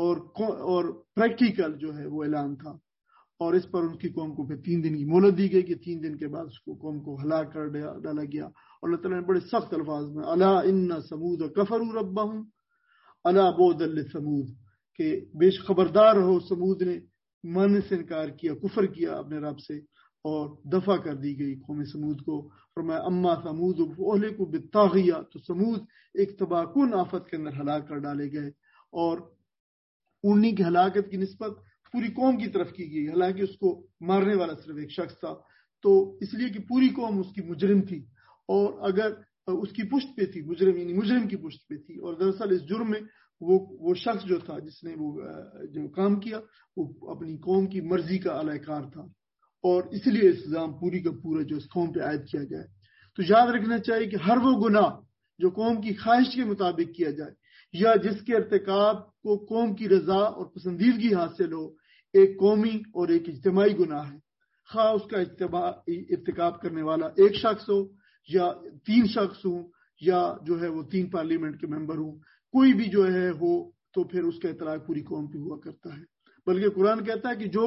اور پریکٹیکل جو ہے وہ اعلان تھا. اور اس پر ان کی قوم کو پھر 3 دن کی مہلت دی گئی کہ 3 دن کے بعد اس کو قوم کو ہلاک کر ڈالا گیا. اور اللہ تعالیٰ نے بڑے سخت الفاظ میں الا ان ثمود کفروا ربهم الا بعدا لثمود کہ بیش خبردار ہو, سمود نے ماننے سے انکار کیا, کفر کیا اپنے رب سے, اور دفع کر دی گئی قوم سمود کو. فرمایا اما ثمود فاہلکوا بالطاغیہ, تو سمود ایک تباہ کن آفت کے اندر ہلاک کر ڈالے گئے. اور اونٹنی کی ہلاکت کی نسبت پوری قوم کی طرف کی گئی, حالانکہ اس کو مارنے والا صرف ایک شخص تھا, تو اس لیے کہ پوری قوم اس کی مجرم تھی, اور اگر اس کی پشت پہ تھی, مجرم کی پشت پہ تھی. اور دراصل اس جرم میں وہ شخص جو تھا جس نے وہ جو کام کیا وہ اپنی قوم کی مرضی کا اعلی کار تھا, اور اس لیے الزام پوری کا پورا جو اس قوم پہ عائد کیا جائے. تو یاد رکھنا چاہیے کہ ہر وہ گناہ جو قوم کی خواہش کے مطابق کیا جائے یا جس کے ارتکاب کو قوم کی رضا اور پسندیدگی حاصل ہو, ایک قومی اور ایک اجتماعی گناہ ہے. خواہ اس کا ارتکاب کرنے والا ایک شخص ہو یا 3 شخص ہوں یا جو ہے وہ 3 پارلیمنٹ کے ممبر ہوں, کوئی بھی جو ہے ہو تو پھر اس کا اطلاق پوری قوم پہ ہوا کرتا ہے. بلکہ قرآن کہتا ہے کہ جو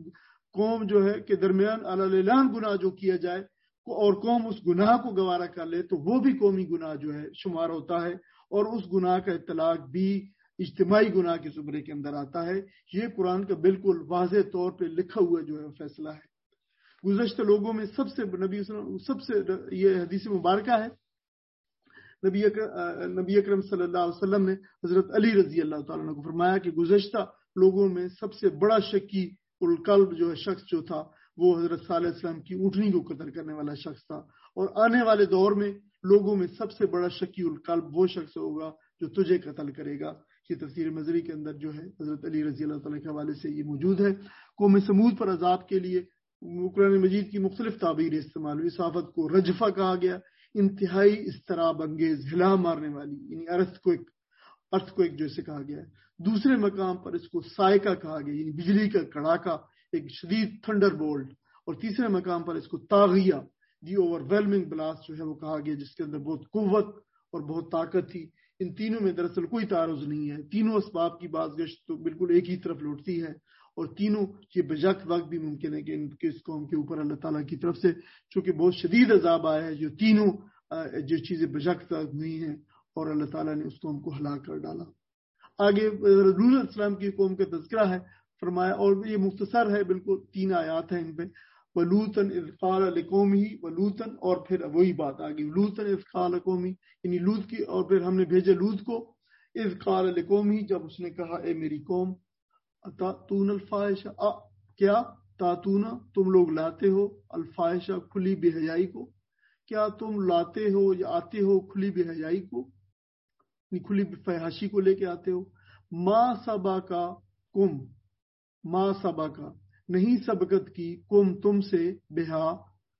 قوم جو ہے کے درمیان اعلان گناہ جو کیا جائے اور قوم اس گناہ کو گوارا کر لے تو وہ بھی قومی گناہ جو ہے شمار ہوتا ہے, اور اس گناہ کا اطلاق بھی اجتماعی گناہ کے زمرے کے اندر آتا ہے. یہ قرآن کا بالکل واضح طور پہ لکھا ہوا جو ہے فیصلہ ہے. گزشتہ لوگوں میں سب سے یہ حدیث مبارکہ ہے, نبی اکرم صلی اللہ علیہ وسلم نے حضرت علی رضی اللہ تعالیٰ عنہ کو فرمایا کہ گزشتہ لوگوں میں سب سے بڑا شکی القلب جو ہے شخص جو تھا وہ حضرت صالح علیہ السلام کی اونٹنی کو قتل کرنے والا شخص تھا, اور آنے والے دور میں لوگوں میں سب سے بڑا شکی القلب وہ شخص ہوگا جو تجھے قتل کرے گا. یہ تفسیر مزری کے اندر جو ہے حضرت علی رضی اللہ تعالیٰ کے حوالے سے یہ موجود ہے. قوم سمود پر عذاب کے لیے قرآن مجید کی مختلف تعبیر استعمال ہوئی. اس آفت کو رجفہ کہا گیا, انتہائی اضطراب انگیز ہلا مارنے والی, یعنی ارتھ کو ایک جیسے کہا گیا ہے. دوسرے مقام پر اس کو سائقہ کہا گیا, یعنی بجلی کا کڑاکا, ایک شدید تھنڈر بولٹ. اور تیسرے مقام پر اس کو طاغیہ, دی اوور ویلمنگ بلاسٹ جو ہے وہ کہا گیا, جس کے اندر بہت قوت اور بہت طاقت تھی. ان تینوں میں دراصل کوئی تعارض نہیں ہے. تینوں اسباب کی بازگشت تو بالکل ایک ہی طرف لوٹتی ہے, اور تینوں یہ بجک وقت بھی ممکن ہے کہ اس قوم کے اوپر اللہ تعالیٰ کی طرف سے چونکہ بہت شدید عذاب آیا ہے, جو تینوں جو چیزیں بجک تک ہوئی ہیں, اور اللہ تعالیٰ نے اس قوم کو ہلاک کر ڈالا. آگے لوط علیہ السلام کی قوم کا تذکرہ ہے فرمایا, اور یہ مختصر ہے بالکل, 3 آیات ہیں ان پہ. वलूतन इज़ क़ाल लिक़ौमिही, वलूतन और फिर वही बात आ गई, लूतन इज़ क़ाल लिक़ौमिही, यानी लूत की, और फिर हमने भेजे लूत को, इज़ क़ाल लिक़ौमिही, जब उसने कहा ए मेरी कौम, अतातून अल-फ़ाहिशा, क्या तातूना तुम लोग लाते हो, अल-फ़ाहिशा खुली बेहयाई को, क्या तुम लाते हो या आते हो खुली बेहयाई को, खुली फहाशी को लेके आते हो। मा सबा का कुम, मा सबा का नहीं सबकत की, कुम तुमसे, बेहा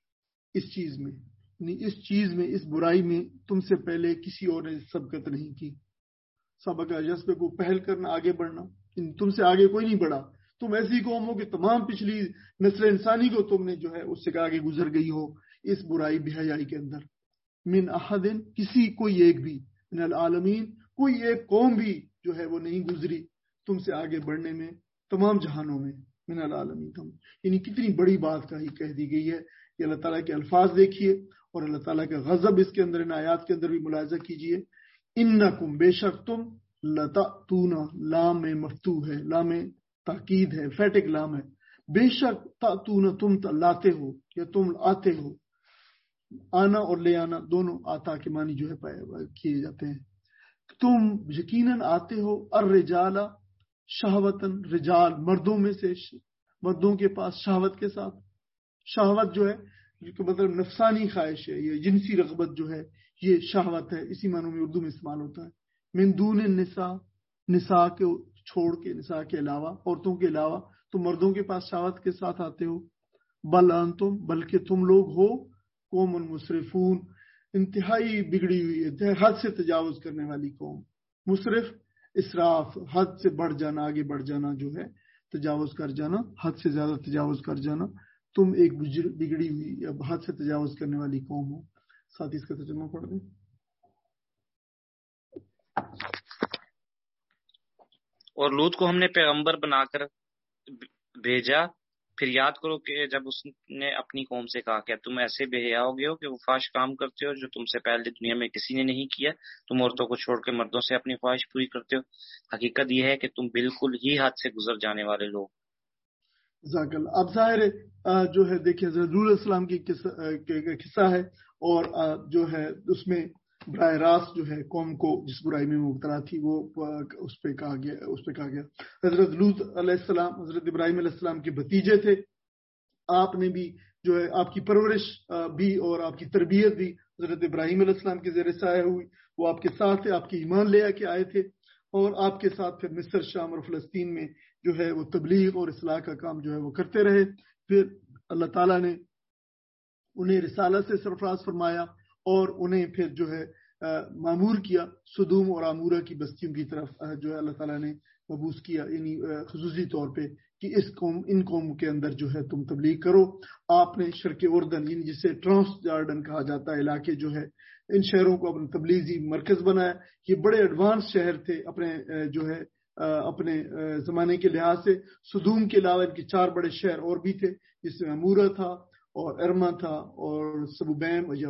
इस चीज में, इस चीज में, इस बुराई में तुमसे पहले किसी और ने सबकत नहीं की। सबका जज्बे को पहल करना, आगे बढ़ना, तुमसे आगे कोई नहीं बढ़ा। तुम ऐसी कौम हो कि तमाम पिछली नस्ल इंसानी को तुमने जो है उससे आगे गुजर गई हो इस बुराई बेहयाई के अंदर। मिन अहदिन, किसी कोई एक भी, मिनल आलमीन, कोई एक कौम भी जो है वो नहीं गुजरी तुमसे आगे बढ़ने में तमाम जहानों में। मिनल आलमीन, यानी कितनी बड़ी बात कह दी गई है। ये अल्लाह ताला के अल्फाज देखिए और अल्लाह ताला का गजब इसके अंदर, इन आयात के अंदर भी मुलाजा कीजिए। इन्नकुम, बेशक तुम, लतातूना, लाम में मफ्तू है, लाम में ताकीद है, फैटिक लाम है, बेशक तातूना तुम लाते हो या तुम आते हो। आना और ले आना दोनों आता के मानी जो है किए जाते हैं। तुम यकीनन आते हो, अर रिजाला शहवतन, रिजाल मर्दों में से, मर्दों के पास शहवत के साथ। शहवत जो है मतलब नफसानी ख्वाहिश है, ये जिनसी रगबत जो है ये शहवत है, इसी मानों में उर्दू में इस्तेमाल होता है। मिन दून निसा, निसा के छोड़ के, निसा के अलावा, औरतों के अलावा तुम मर्दों के पास शहवत के साथ आते हो। बल अंतुम, बल्कि तुम लोग हो, कौम मुसरिफून, इंतहाई बिगड़ी हुई है, हद से तजावुज करने वाली कौम। मुसरिफ इसराफ, हद से बढ़ जाना, आगे बढ़ जाना जो है, तजावुज कर जाना, हद से ज्यादा तजावुज कर जाना। तुम एक बिगड़ी हुई या हद से तजावुज करने वाली कौम हो। साथ ही इसका तर्जुमा पढ़ दें। और लूत को हमने पैगंबर बनाकर भेजा, फिर याद करो कि जब उसने अपनी कौम से कहा, क्या तुम ऐसे बेहया हो गए हो कि वो फाश काम करते हो जो तुमसे पहले दुनिया में किसी ने नहीं किया। तुम औरतों को छोड़कर मर्दों से अपनी ख्वाहिश पूरी करते हो। हकीकत यह है कि तुम बिल्कुल ही हद से गुजर जाने वाले लोग। अब जाहिर है जो है देखिए हज़रत इस्लाम की किस्सा है और जो है उसमें बराह रास्त जो है कौम को जिस बुराई में मुब्तला थी वो उस पे कहा गया। हजरत लूत अलैहिस्सलाम हजरत इब्राहिम अलैहिस्सलाम के भतीजे थे। आपने भी जो है आपकी परवरिश भी और आपकी तरबियत भी हजरत इब्राहिम अलैहिस्सलाम के ज़रिए से हुई। वो आपके साथ थे, आपकी ईमान ले आके आए थे और आपके साथ फिर मिस्र, शाम और फ़लस्तीन में जो है वो तबलीग और इस्लाह का काम जो है वो करते रहे। फिर अल्लाह ताला ने उन्हें रिसालत से सरफराज फरमाया और उन्हें फिर जो है मामूर किया सुदूम और आमूरा की बस्तियों की तरफ जो है अल्लाह ताला ने मबूस किया, यानी खुसूसी तौर पे कि इन कौम के अंदर जो है तुम तबलीग करो। आपने शर्क उर्दन, यानी जिसे ट्रांस जॉर्डन कहा जाता है, इलाके जो है इन शहरों को अपने तबलीगी मरकज बनाया। ये बड़े एडवांस शहर थे अपने जो है अपने जमाने के लिहाज से। सुदूम के अलावा इनके 4 बड़े शहर और भी थे, जिसमें अमूरा था और अरमा था और सबुबैन या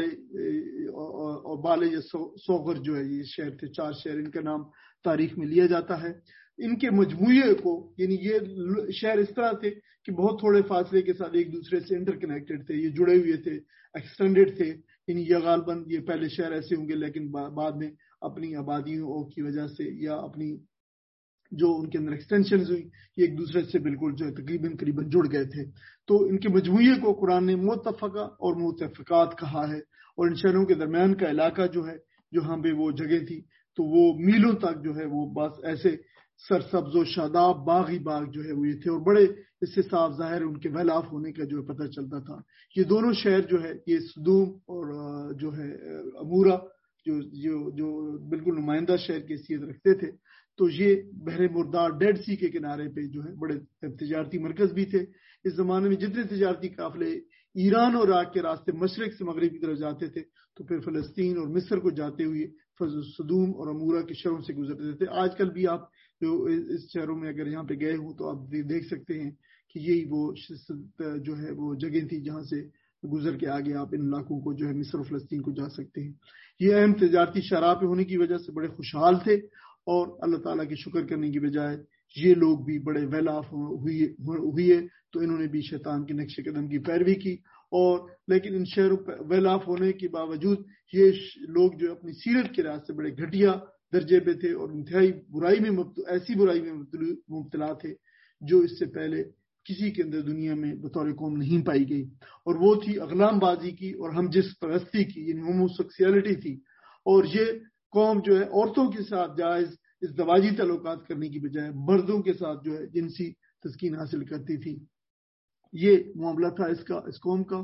बाले या सोगर जो है ये शहर थे। 4 शहर इनका नाम तारीख में लिया जाता है। इनके मजमूए को, यानी ये शहर इस तरह थे कि बहुत थोड़े फासले के साथ एक दूसरे से इंटरकनेक्टेड थे, ये जुड़े हुए थे, एक्सटेंडेड थे। यानी ये गालबन ये पहले शहर ऐसे होंगे, लेकिन बाद में अपनी आबादियों की वजह से या अपनी जो उनके अंदर एक्सटेंशन हुई, ये एक दूसरे से बिल्कुल जो है करीबन जुड़ गए थे। तो इनके मजमूए को कुरान ने मुतफ़क़ा और मुतफ़क़ात कहा है। और इन शहरों के दरमियान का इलाका जो है, जहाँ पे वो जगह थी, तो वो मीलों तक जो है वो बस ऐसे सरसब्ज व शादाब बाग ही बाग जो है वो ये थे और बड़े इससे साफ जाहिर उनके वेल ऑफ होने का जो है पता चलता था। ये दोनों शहर जो है, ये सदूम और जो है अमूरा, जो जो जो बिल्कुल नुमाइंदा शहर की हैसियत रखते थे। तो ये बहरे मुर्दार डेड सी के किनारे पे जो है बड़े तिजारती मरकज भी थे। इस जमाने में जितने तिजारती काफिले ईरान और इराक के रास्ते मशरक से मगरिब की तरफ जाते थे, तो फिर फलस्तीन और मिस्र को जाते हुए सदूम और अमूरा के शहरों से गुजरते थे। आजकल भी आप जो इस शहरों में अगर यहाँ पे गए हो तो आप देख सकते हैं कि यही वो जो है वो जगह थी जहाँ से गुजर के आगे आप इन इलाकों को जो है मिस्र और फलस्तीन को जा सकते हैं। ये अहम तिजारती शराब होने की वजह से बड़े खुशहाल थे और अल्लाह ताला की शुक्र करने की बजाय یہ لوگ بھی بڑے ویل آف ہوئے تو انہوں نے بھی شیطان کے نقش قدم کی پیروی کی. اور لیکن ان شہروں ویل آف ہونے کے باوجود یہ لوگ جو اپنی سیرت کے لحاظ سے بڑے گھٹیا درجے پہ تھے اور انتہائی ایسی برائی میں مبتلا تھے جو اس سے پہلے کسی کے اندر دنیا میں بطور قوم نہیں پائی گئی. اور وہ تھی اغلام بازی کی اور ہم جس پرستی کی، یعنی ہوموسیکسولیٹی تھی. اور یہ قوم جو ہے عورتوں کے ساتھ جائز ازدواجی تعلقات کرنے کی بجائے مردوں کے ساتھ جو ہے جنسی تسکین حاصل کرتی تھی. یہ معاملہ تھا اس قوم کا.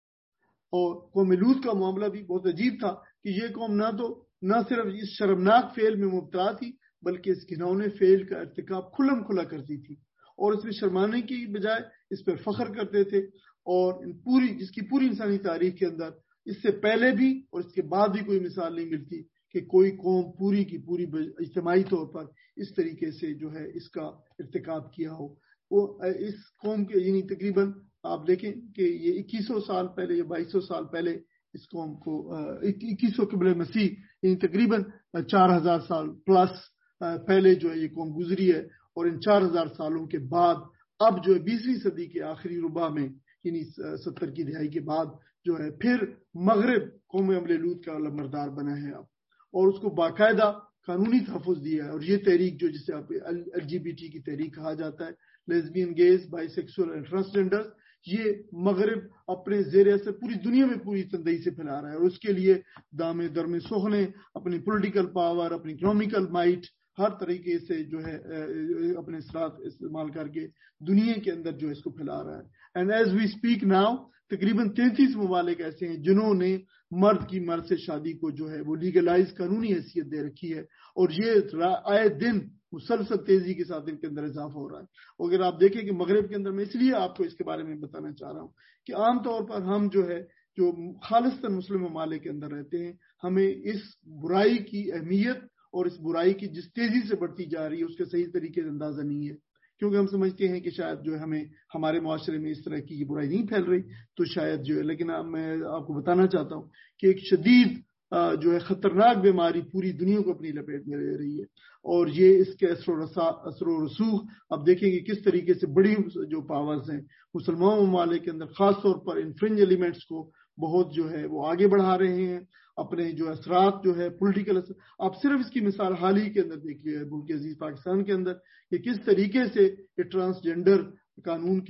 اور قوم لوط کا معاملہ بھی بہت عجیب تھا کہ یہ قوم نہ صرف اس شرمناک فعل میں مبتلا تھی بلکہ اس گھنونے فعل کا ارتکاب کھلم کھلا کرتی تھی اور اس میں شرمانے کی بجائے اس پر فخر کرتے تھے. اور جس کی پوری انسانی تاریخ کے اندر اس سے پہلے بھی اور اس کے بعد بھی کوئی مثال نہیں ملتی کہ کوئی قوم پوری کی پوری اجتماعی طور پر اس طریقے سے جو ہے اس کا ارتکاب کیا ہو. وہ اس قوم کے یعنی تقریباً آپ دیکھیں کہ یہ 2100 سال پہلے یا 2200 سال پہلے اس قوم کو 2100 قبل مسیح یعنی تقریباً 4000 سال پلس پہلے جو ہے یہ قوم گزری ہے. اور ان 4000 سالوں کے بعد اب جو ہے 20ویں صدی کے آخری ربع میں یعنی 70 کی دہائی کے بعد جو ہے پھر مغرب قوم عمل لوط کا لمبردار بنا ہے اب، اور اس کو باقاعدہ قانونی تحفظ دیا ہے. اور یہ تحریک جو جسے آپ LGBT کی تحریک کہا جاتا ہے، lesbian, gays, bisexual and transgender, یہ مغرب اپنے زیر اثر پوری دنیا میں پوری تندئی سے پھیلا رہا ہے. اور اس کے لیے دامے درمے سوہنے، اپنی پولیٹیکل پاور، اپنی اکنامیکل مائٹ، ہر طریقے سے جو ہے اپنے اثرات استعمال کر کے دنیا کے اندر جو اس کو پھیلا رہا ہے. And as we speak now تقریباً 33 ممالک ایسے ہیں جنہوں نے مرد کی مرد سے شادی کو جو ہے وہ لیگلائز قانونی حیثیت دے رکھی ہے. اور یہ آئے دن مسلسل تیزی کے ساتھ ان کے اندر اضافہ ہو رہا ہے. اور اگر آپ دیکھیں کہ مغرب کے اندر، میں اس لیے آپ کو اس کے بارے میں بتانا چاہ رہا ہوں کہ عام طور پر ہم جو خالصتاً مسلم ممالک کے اندر رہتے ہیں، ہمیں اس برائی کی اہمیت اور اس برائی کی جس تیزی سے بڑھتی جا رہی ہے اس کے صحیح طریقے سے اندازہ نہیں ہے. کیونکہ ہم سمجھتے ہیں کہ شاید جو ہے ہمارے معاشرے میں اس طرح کی برائی نہیں پھیل رہی تو شاید جو ہے، لیکن میں آپ کو بتانا چاہتا ہوں کہ ایک شدید جو ہے خطرناک بیماری پوری دنیا کو اپنی لپیٹ میں لے رہی ہے. اور یہ اس کے اثر و رسوخ اب دیکھیں گے کس طریقے سے بڑی جو پاورز ہیں مسلمان ممالک کے اندر خاص طور پر انفرنج ایلیمنٹس کو بہت جو ہے وہ آگے بڑھا رہے ہیں اپنے جو اثرات جو ہے پولیٹیکل اثر. آپ صرف اس کی مثال حال ہی کے اندر دیکھیے ملک عزیز پاکستان کے اندر کہ کس طریقے سے یہ ٹرانسجینڈر قانون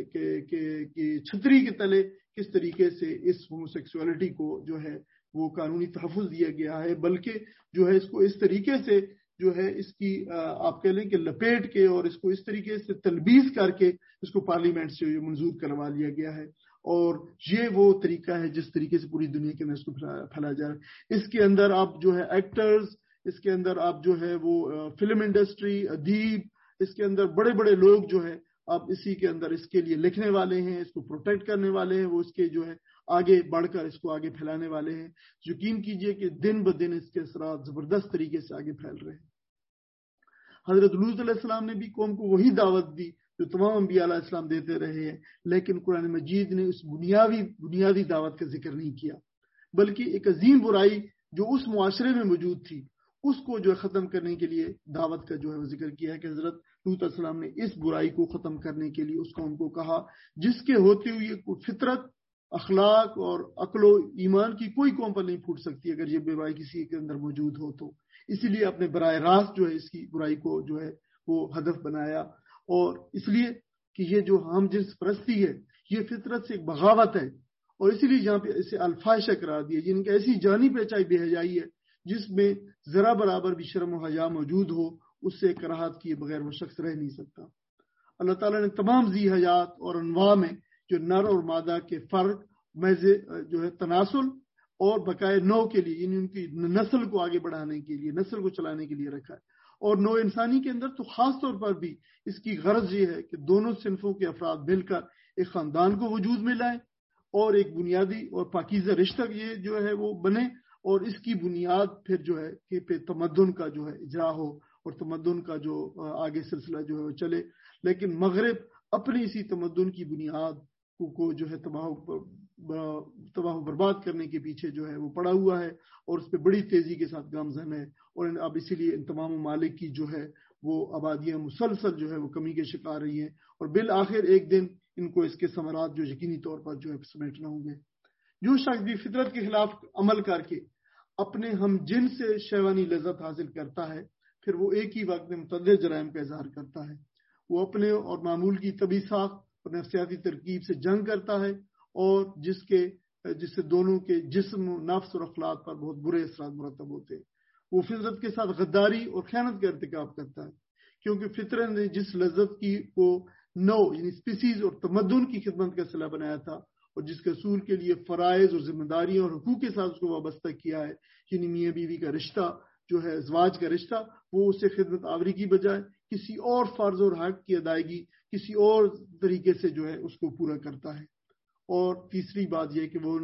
کے چھتری کے تلے کس طریقے سے اس ہوموسیکسولیٹی کو جو ہے وہ قانونی تحفظ دیا گیا ہے، بلکہ جو ہے اس کو اس طریقے سے جو ہے اس کی آپ کہہ لیں کہ لپیٹ کے اور اس کو اس طریقے سے تلبیس کر کے اس کو پارلیمنٹ سے منظور کروا لیا گیا ہے. اور یہ وہ طریقہ ہے جس طریقے سے پوری دنیا کے اندر اس کو پھیلایا جا رہا ہے. اس کے اندر آپ جو ہے ایکٹرز، اس کے اندر آپ جو ہے وہ فلم انڈسٹری، ادیب، اس کے اندر بڑے بڑے لوگ جو ہے آپ اسی کے اندر اس کے لیے لکھنے والے ہیں، اس کو پروٹیکٹ کرنے والے ہیں، وہ اس کے جو ہے آگے بڑھ کر اس کو آگے پھیلانے والے ہیں. یقین کیجئے کہ دن بدن اس کے اثرات زبردست طریقے سے آگے پھیل رہے ہیں. حضرت لوط علیہ السلام نے بھی قوم کو وہی دعوت دی جو تمام انبیاء علیہ السلام دیتے رہے ہیں، لیکن قرآن مجید نے اس بنیادی دعوت کا ذکر نہیں کیا، بلکہ ایک عظیم برائی جو اس معاشرے میں موجود تھی اس کو جو ہے ختم کرنے کے لیے دعوت کا جو ہے وہ ذکر کیا ہے کہ حضرت لوط علیہ السلام نے اس برائی کو ختم کرنے کے لیے اس قوم کو کہا جس کے ہوتے ہوئے فطرت، اخلاق اور عقل و ایمان کی کوئی قوم پر نہیں پھوٹ سکتی اگر یہ برائی کسی کے اندر موجود ہو تو. اسی لیے اپنے براہ راست جو ہے اس کی برائی کو جو ہے وہ ہدف بنایا. اور اس لیے کہ یہ جو ہم جنس پرستی ہے یہ فطرت سے ایک بغاوت ہے، اور اسی لیے یہاں پہ اسے الفاحشہ قرار دیا، جن کی ایسی جانی پہچائی بے حیائی ہے جس میں ذرا برابر بھی شرم و حیا موجود ہو، اس سے کراہت کیے بغیر وہ شخص رہ نہیں سکتا. اللہ تعالیٰ نے تمام ذی حیات اور انواع میں جو نر اور مادہ کے فرق محض جو ہے تناسل اور بقائے نو کے لیے، یعنی ان کی نسل کو آگے بڑھانے کے لیے، نسل کو چلانے کے لیے رکھا ہے. اور نو انسانی کے اندر تو خاص طور پر بھی اس کی غرض یہ ہے کہ دونوں صنفوں کے افراد مل کر ایک خاندان کو وجود میں لائیں اور ایک بنیادی اور پاکیزہ رشتہ یہ جو ہے وہ بنے، اور اس کی بنیاد پھر جو ہے کہ پہ تمدن کا جو ہے اجرا ہو اور تمدن کا جو آگے سلسلہ جو ہے وہ چلے. لیکن مغرب اپنی اسی تمدن کی بنیاد کو جو ہے تباہ و برباد کرنے کے پیچھے جو ہے وہ پڑا ہوا ہے اور اس پہ بڑی تیزی کے ساتھ گامزن ہے. اور اب اسی لیے ان تمام ممالک کی جو ہے وہ آبادیاں مسلسل جو ہے وہ کمی کے شکار رہی ہیں، اور بالآخر ایک دن ان کو اس کے ثمرات جو یقینی طور پر جو ہے سمیٹنا ہوں گے۔ جو شخص بھی فطرت کے خلاف عمل کر کے اپنے ہم جن سے شیوانی لذت حاصل کرتا ہے، پھر وہ ایک ہی وقت میں متعدد جرائم کا اظہار کرتا ہے۔ وہ اپنے اور معمول کی طبی ساخت اور نفسیاتی ترکیب سے جنگ کرتا ہے، اور جس سے دونوں کے جسم، نفس اور اخلاق پر بہت برے اثرات مرتب ہوتے ہیں۔ وہ فطرت کے ساتھ غداری اور خیانت کا ارتکاب کرتا ہے، کیونکہ فطرت نے جس لذت کی کو نوع یعنی اسپیسیز اور تمدن کی خدمت کا صلہ بنایا تھا، اور جس کے اصول کے لیے فرائض اور ذمہ داریاں اور حقوق کے ساتھ اس کو وابستہ کیا ہے، یعنی میاں بیوی کا رشتہ جو ہے، ازواج کا رشتہ، وہ اسے خدمت آوری کی بجائے کسی اور فرض اور حق کی ادائیگی کسی اور طریقے سے جو ہے اس کو پورا کرتا ہے۔ اور تیسری بات یہ کہ وہ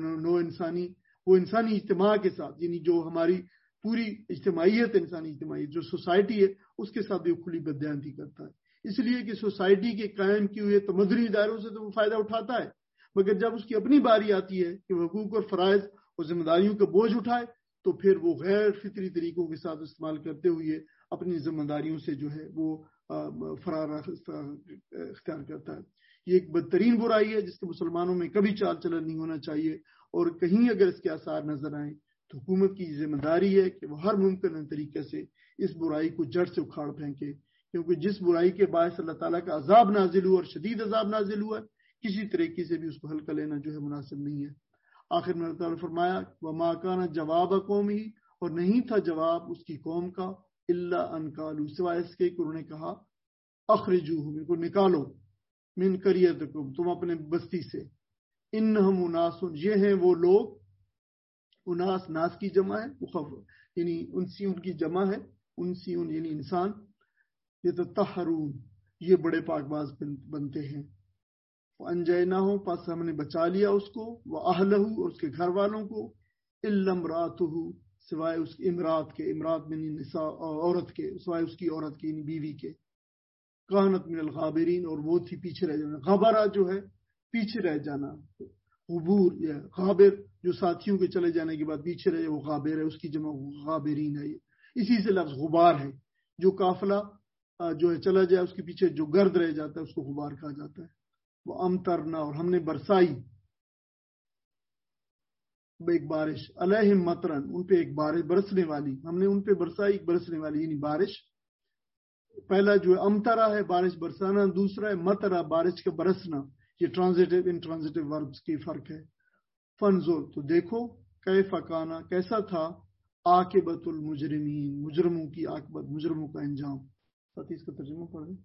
انسانی اجتماع کے ساتھ، یعنی جو ہماری پوری اجتماعیت، انسانی اجتماعیت جو سوسائٹی ہے، اس کے ساتھ بھی کھلی بددیانتی کرتا ہے، اس لیے کہ سوسائٹی کے قائم کیے ہوئے تمدنی اداروں سے تو وہ فائدہ اٹھاتا ہے، مگر جب اس کی اپنی باری آتی ہے کہ وہ حقوق اور فرائض اور ذمہ داریوں کا بوجھ اٹھائے، تو پھر وہ غیر فطری طریقوں کے ساتھ استعمال کرتے ہوئے اپنی ذمہ داریوں سے جو ہے وہ فرار اختیار کرتا ہے۔ یہ ایک بدترین برائی ہے جس کے مسلمانوں میں کبھی چال چلن نہیں ہونا چاہیے، اور کہیں اگر اس کے آثار نظر آئیں تو حکومت کی ذمہ داری ہے کہ وہ ہر ممکن طریقے سے اس برائی کو جڑ سے اکھاڑ پھینکے، کیونکہ جس برائی کے باعث اللہ تعالیٰ کا عذاب نازل ہوا اور شدید عذاب نازل ہوا، کسی طریقے سے بھی اس کو ہلکا لینا جو ہے مناسب نہیں ہے۔ آخر میں اللہ تعالیٰ نے فرمایا وَمَا كَانَ جَوَابَ قَوْمِهِ، اور نہیں تھا جواب اس کی قوم کا، إِلَّا أَن قَالُوا، سوائے اس کے کہ انہوں نے کہا أَخْرِجُوهُمْ، ان کو نکالو، مِنْ قَرْيَتِكُمْ، تم اپنے بستی سے، إِنَّهُمْ أُنَاسٌ، یہ ہیں وہ لوگ، اناس ناس کی جمع ہے، یعنی انسیون کی جمع ہے، انسیون یعنی انسان، یتطہرون، یہ بڑے پاک باز بنتے ہیں، وَأَنْجَيْنَاهُ، پس ہم نے بچا لیا اس کو، وَأَهْلَهُ، اور اس کے گھر والوں کو، إِلَّا امْرَأَتُهُ، سوائے اس کی امرات کے، امرات میں نساء عورت کے، سوائے اس کی عورت کے یعنی بیوی کے، کانت من الغابرین، اور وہ تھی پیچھے رہ جانا، غبرہ جو ہے پیچھے رہ جانا، غبور یا غابر جو ساتھیوں کے چلے جانے کے بعد پیچھے رہے، وہ غابر ہے، اس کی جمع غابرین ہے، اسی سے لفظ غبار ہے، جو قافلہ جو ہے چلا جائے اس کے پیچھے جو گرد رہ جاتا ہے اس کو غبار کہا جاتا ہے۔ وہ امطرنا، اور ہم نے برسائی، ایک بارش، علیہم مطرن، ان پہ ایک بارش برسنے والی، ہم نے ان پہ برسائی ایک برسنے والی یعنی بارش۔ پہلا جو ہے امطرا ہے بارش برسانا، دوسرا ہے مطرا بارش کا برسنا، یہ ٹرانزیٹو ان ٹرانزیٹو وربس کی فرق ہے۔ فنزور، تو دیکھو، کیف کانا، کیسا تھا، عاقبۃ المجرمین، مجرموں کی عاقبت، مجرموں کا انجام۔ ساتھ اس کا ترجمہ پڑھ دیں۔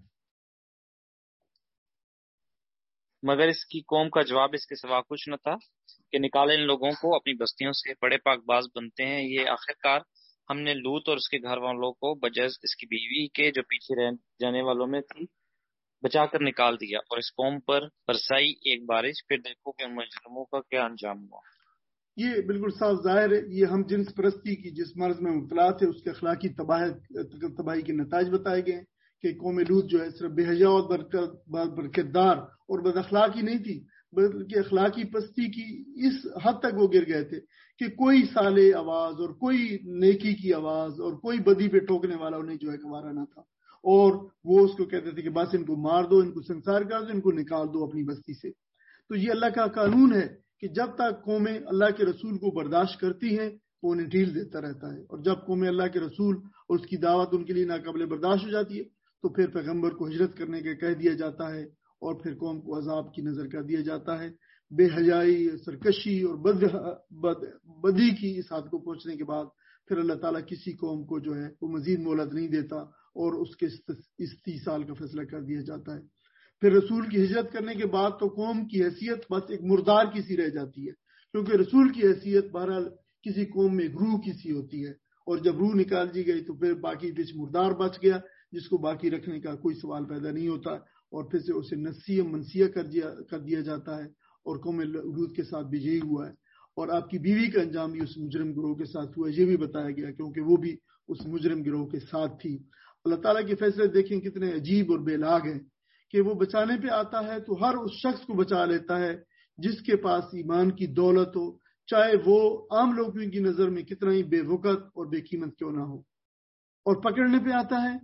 مگر اس کی قوم کا جواب اس کے سوا کچھ نہ تھا کہ نکالے ان لوگوں کو اپنی بستیوں سے، بڑے پاک باز بنتے ہیں یہ، آخرکار ہم نے لوط اور اس کے گھر والوں کو بجز اس کی بیوی کے جو پیچھے رہ جانے والوں میں تھی بچا کر نکال دیا، اور اس قوم پر برسائی ایک بارش، پھر دیکھو کہ ان مجرموں کا کیا انجام ہوا۔ یہ بالکل صاف ظاہر ہے، یہ ہم جنس پرستی کی جس مرض میں مبتلا تھے اس کے اخلاقی تباہی کے نتائج بتائے گئے کہ قوم لوط جو ہے صرف بے حیا اور برکتدار اور بد اخلاقی نہیں تھی، بلکہ اخلاقی پستی کی اس حد تک وہ گر گئے تھے کہ کوئی صالح آواز اور کوئی نیکی کی آواز اور کوئی بدی پہ ٹوکنے والا انہیں جو ہے گوارا نہ تھا، اور وہ اس کو کہتے تھے کہ بس ان کو مار دو، ان کو سنسار کر دو، ان کو نکال دو اپنی بستی سے۔ تو یہ اللہ کا قانون ہے کہ جب تک قومیں اللہ کے رسول کو برداشت کرتی ہیں وہ انہیں ڈھیل دیتا رہتا ہے، اور جب قومیں اللہ کے رسول اور اس کی دعوت ان کے لیے ناقابل برداشت ہو جاتی ہے تو پھر پیغمبر کو ہجرت کرنے کا کہہ دیا جاتا ہے، اور پھر قوم کو عذاب کی نظر کر دیا جاتا ہے۔ بے حیائی، سرکشی اور بدی کی اس حد کو پہنچنے کے بعد پھر اللہ تعالیٰ کسی قوم کو جو ہے وہ مزید مہلت نہیں دیتا، اور اس کے استیصال کا فیصلہ کر دیا جاتا ہے۔ پھر رسول کی ہجرت کرنے کے بعد تو قوم کی حیثیت بس ایک مردار کی سی رہ جاتی ہے، کیونکہ رسول کی حیثیت بہرحال کسی قوم میں ایک روح کی سی ہوتی ہے، اور جب روح نکال دی گئی تو پھر باقی کچھ مردار بچ گیا جس کو باقی رکھنے کا کوئی سوال پیدا نہیں ہوتا، اور پھر سے اسے نسیہ منسیہ کر دیا جاتا ہے، اور قوم لوط کے ساتھ بھی یہی ہوا ہے، اور آپ کی بیوی کا انجام بھی اس مجرم گروہ کے ساتھ ہوا، یہ بھی بتایا گیا کیونکہ وہ بھی اس مجرم گروہ کے ساتھ تھی۔ اللہ تعالیٰ کے فیصلے دیکھیں کتنے عجیب اور بے لاگ ہیں کہ وہ بچانے پہ آتا ہے تو ہر اس شخص کو بچا لیتا ہے جس کے پاس ایمان کی دولت ہو، چاہے وہ عام لوگوں کی نظر میں کتنا ہی بے وقت اور بے قیمت کیوں نہ ہو، اور پکڑنے پہ آتا ہے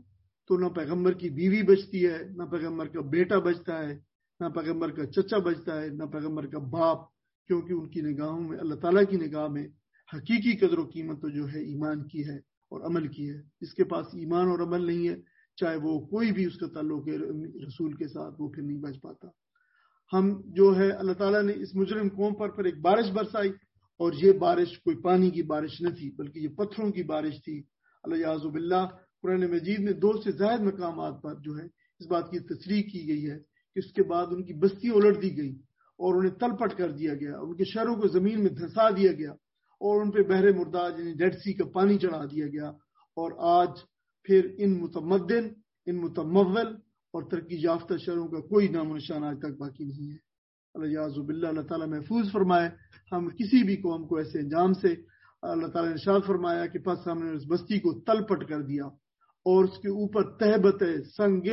تو نہ پیغمبر کی بیوی بچتی ہے، نہ پیغمبر کا بیٹا بچتا ہے، نہ پیغمبر کا چچا بچتا ہے، نہ پیغمبر کا باپ، کیونکہ ان کی نگاہوں میں، اللہ تعالیٰ کی نگاہ میں حقیقی قدر و قیمت تو جو ہے ایمان کی ہے اور عمل کی ہے. جس کے پاس ایمان اور عمل نہیں ہے، چاہے وہ کوئی بھی اس کا تعلق ہے رسول کے ساتھ، وہ پھر نہیں بچ پاتا. ہم جو ہے اللہ تعالیٰ نے اس مجرم قوم پر ایک بارش برسائی، اور یہ بارش کوئی پانی کی بارش نہ تھی بلکہ یہ پتھروں کی بارش تھی. الیاذ باللہ قرآن مجید میں 2 سے زائد مقامات پر جو ہے اس بات کی تصریح کی گئی ہے کہ اس کے بعد ان کی بستیاں الٹ دی گئی اور انہیں تل پٹ کر دیا گیا، ان کے شہروں کو زمین میں دھسا دیا گیا اور ان پہ بحر مرداد یعنی ڈیڈ سی کا پانی چڑھا دیا گیا. اور آج پھر ان متمدن، ان متمول اور ترقی یافتہ شہروں کا کوئی نام و نشان آج تک باقی نہیں ہے. الیاذ باللہ اللہ تعالیٰ محفوظ فرمائے ہم کسی بھی قوم کو ایسے انجام سے. اللہ تعالیٰ نے ارشاد فرمایا کہ پس ہم نے اس بستی کو تل پٹ کر دیا اور اس کے اوپر تہبت سنگ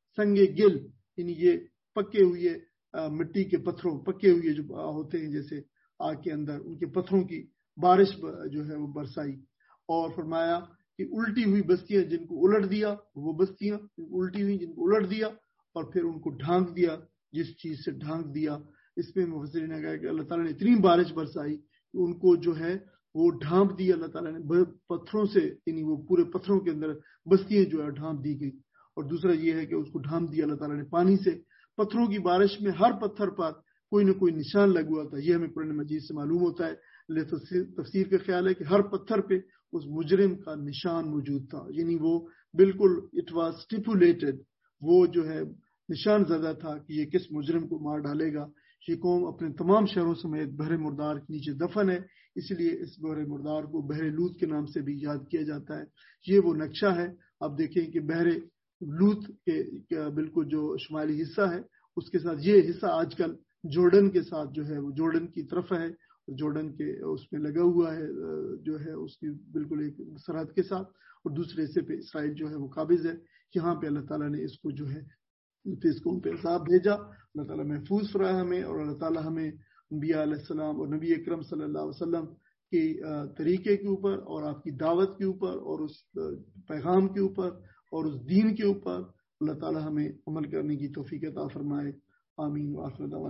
گل یعنی یہ پکے ہوئے مٹی کے پتھروں، پکے ہوئے جو ہوتے ہیں جیسے آگ کے اندر، ان کے پتھروں کی بارش جو ہے وہ برسائی. اور فرمایا کہ الٹی ہوئی بستیاں جن کو الٹ دیا، وہ بستیاں الٹی ہوئی جن کو الٹ دیا اور پھر ان کو ڈھانک دیا جس چیز سے ڈھانک دیا. اس میں مفسرین نے کہا کہ اللہ تعالیٰ نے اتنی بارش برسائی کہ ان کو جو ہے وہ ڈھانپ دیا اللہ تعالیٰ نے پتھروں سے، یعنی وہ پورے پتھروں کے اندر بستیاں جو ہے ڈھانپ دی گئی. اور دوسرا یہ ہے کہ اس کو ڈھانپ دیا اللہ تعالیٰ نے پانی سے. پتھروں کی بارش میں ہر پتھر پر کوئی نہ کوئی نشان لگا ہوا تھا. یہ ہمیں قرآن مجید سے معلوم ہوتا ہے. تفسیر کا خیال ہے کہ ہر پتھر پہ اس مجرم کا نشان موجود تھا، یعنی وہ بالکل اٹ واز اسٹیپولیٹڈ، وہ جو ہے نشان زدہ تھا کہ یہ کس مجرم کو مار ڈالے گا. یہ قوم اپنے تمام شہروں سمیت بحر مردار کے نیچے دفن ہے، اس لیے اس بحر مردار کو بحر لوط کے نام سے بھی یاد کیا جاتا ہے. یہ وہ نقشہ ہے. آپ دیکھیں کہ بحر لوط کے بالکل جو شمالی حصہ ہے اس کے ساتھ یہ حصہ آج کل جورڈن کے ساتھ جو ہے وہ جورڈن کی طرف ہے، جورڈن کے اس میں لگا ہوا ہے جو ہے اس کی بالکل ایک سرحد کے ساتھ، اور دوسرے حصے پہ اسرائیل جو ہے وہ قابض ہے. یہاں پہ اللہ تعالیٰ نے اس کو جو ہے اس کو ان پہ عذاب بھیجا. اللہ تعالیٰ محفوظ فرمائے ہمیں، اور اللہ تعالیٰ ہمیں انبیاء علیہ السلام اور نبی اکرم صلی اللہ علیہ وسلم کے طریقے کے اوپر اور آپ کی دعوت کے اوپر اور اس پیغام کے اوپر اور اس دین کے اوپر اللہ تعالیٰ ہمیں عمل کرنے کی توفیق عطا فرمائے. آمین. وآخر دعوانا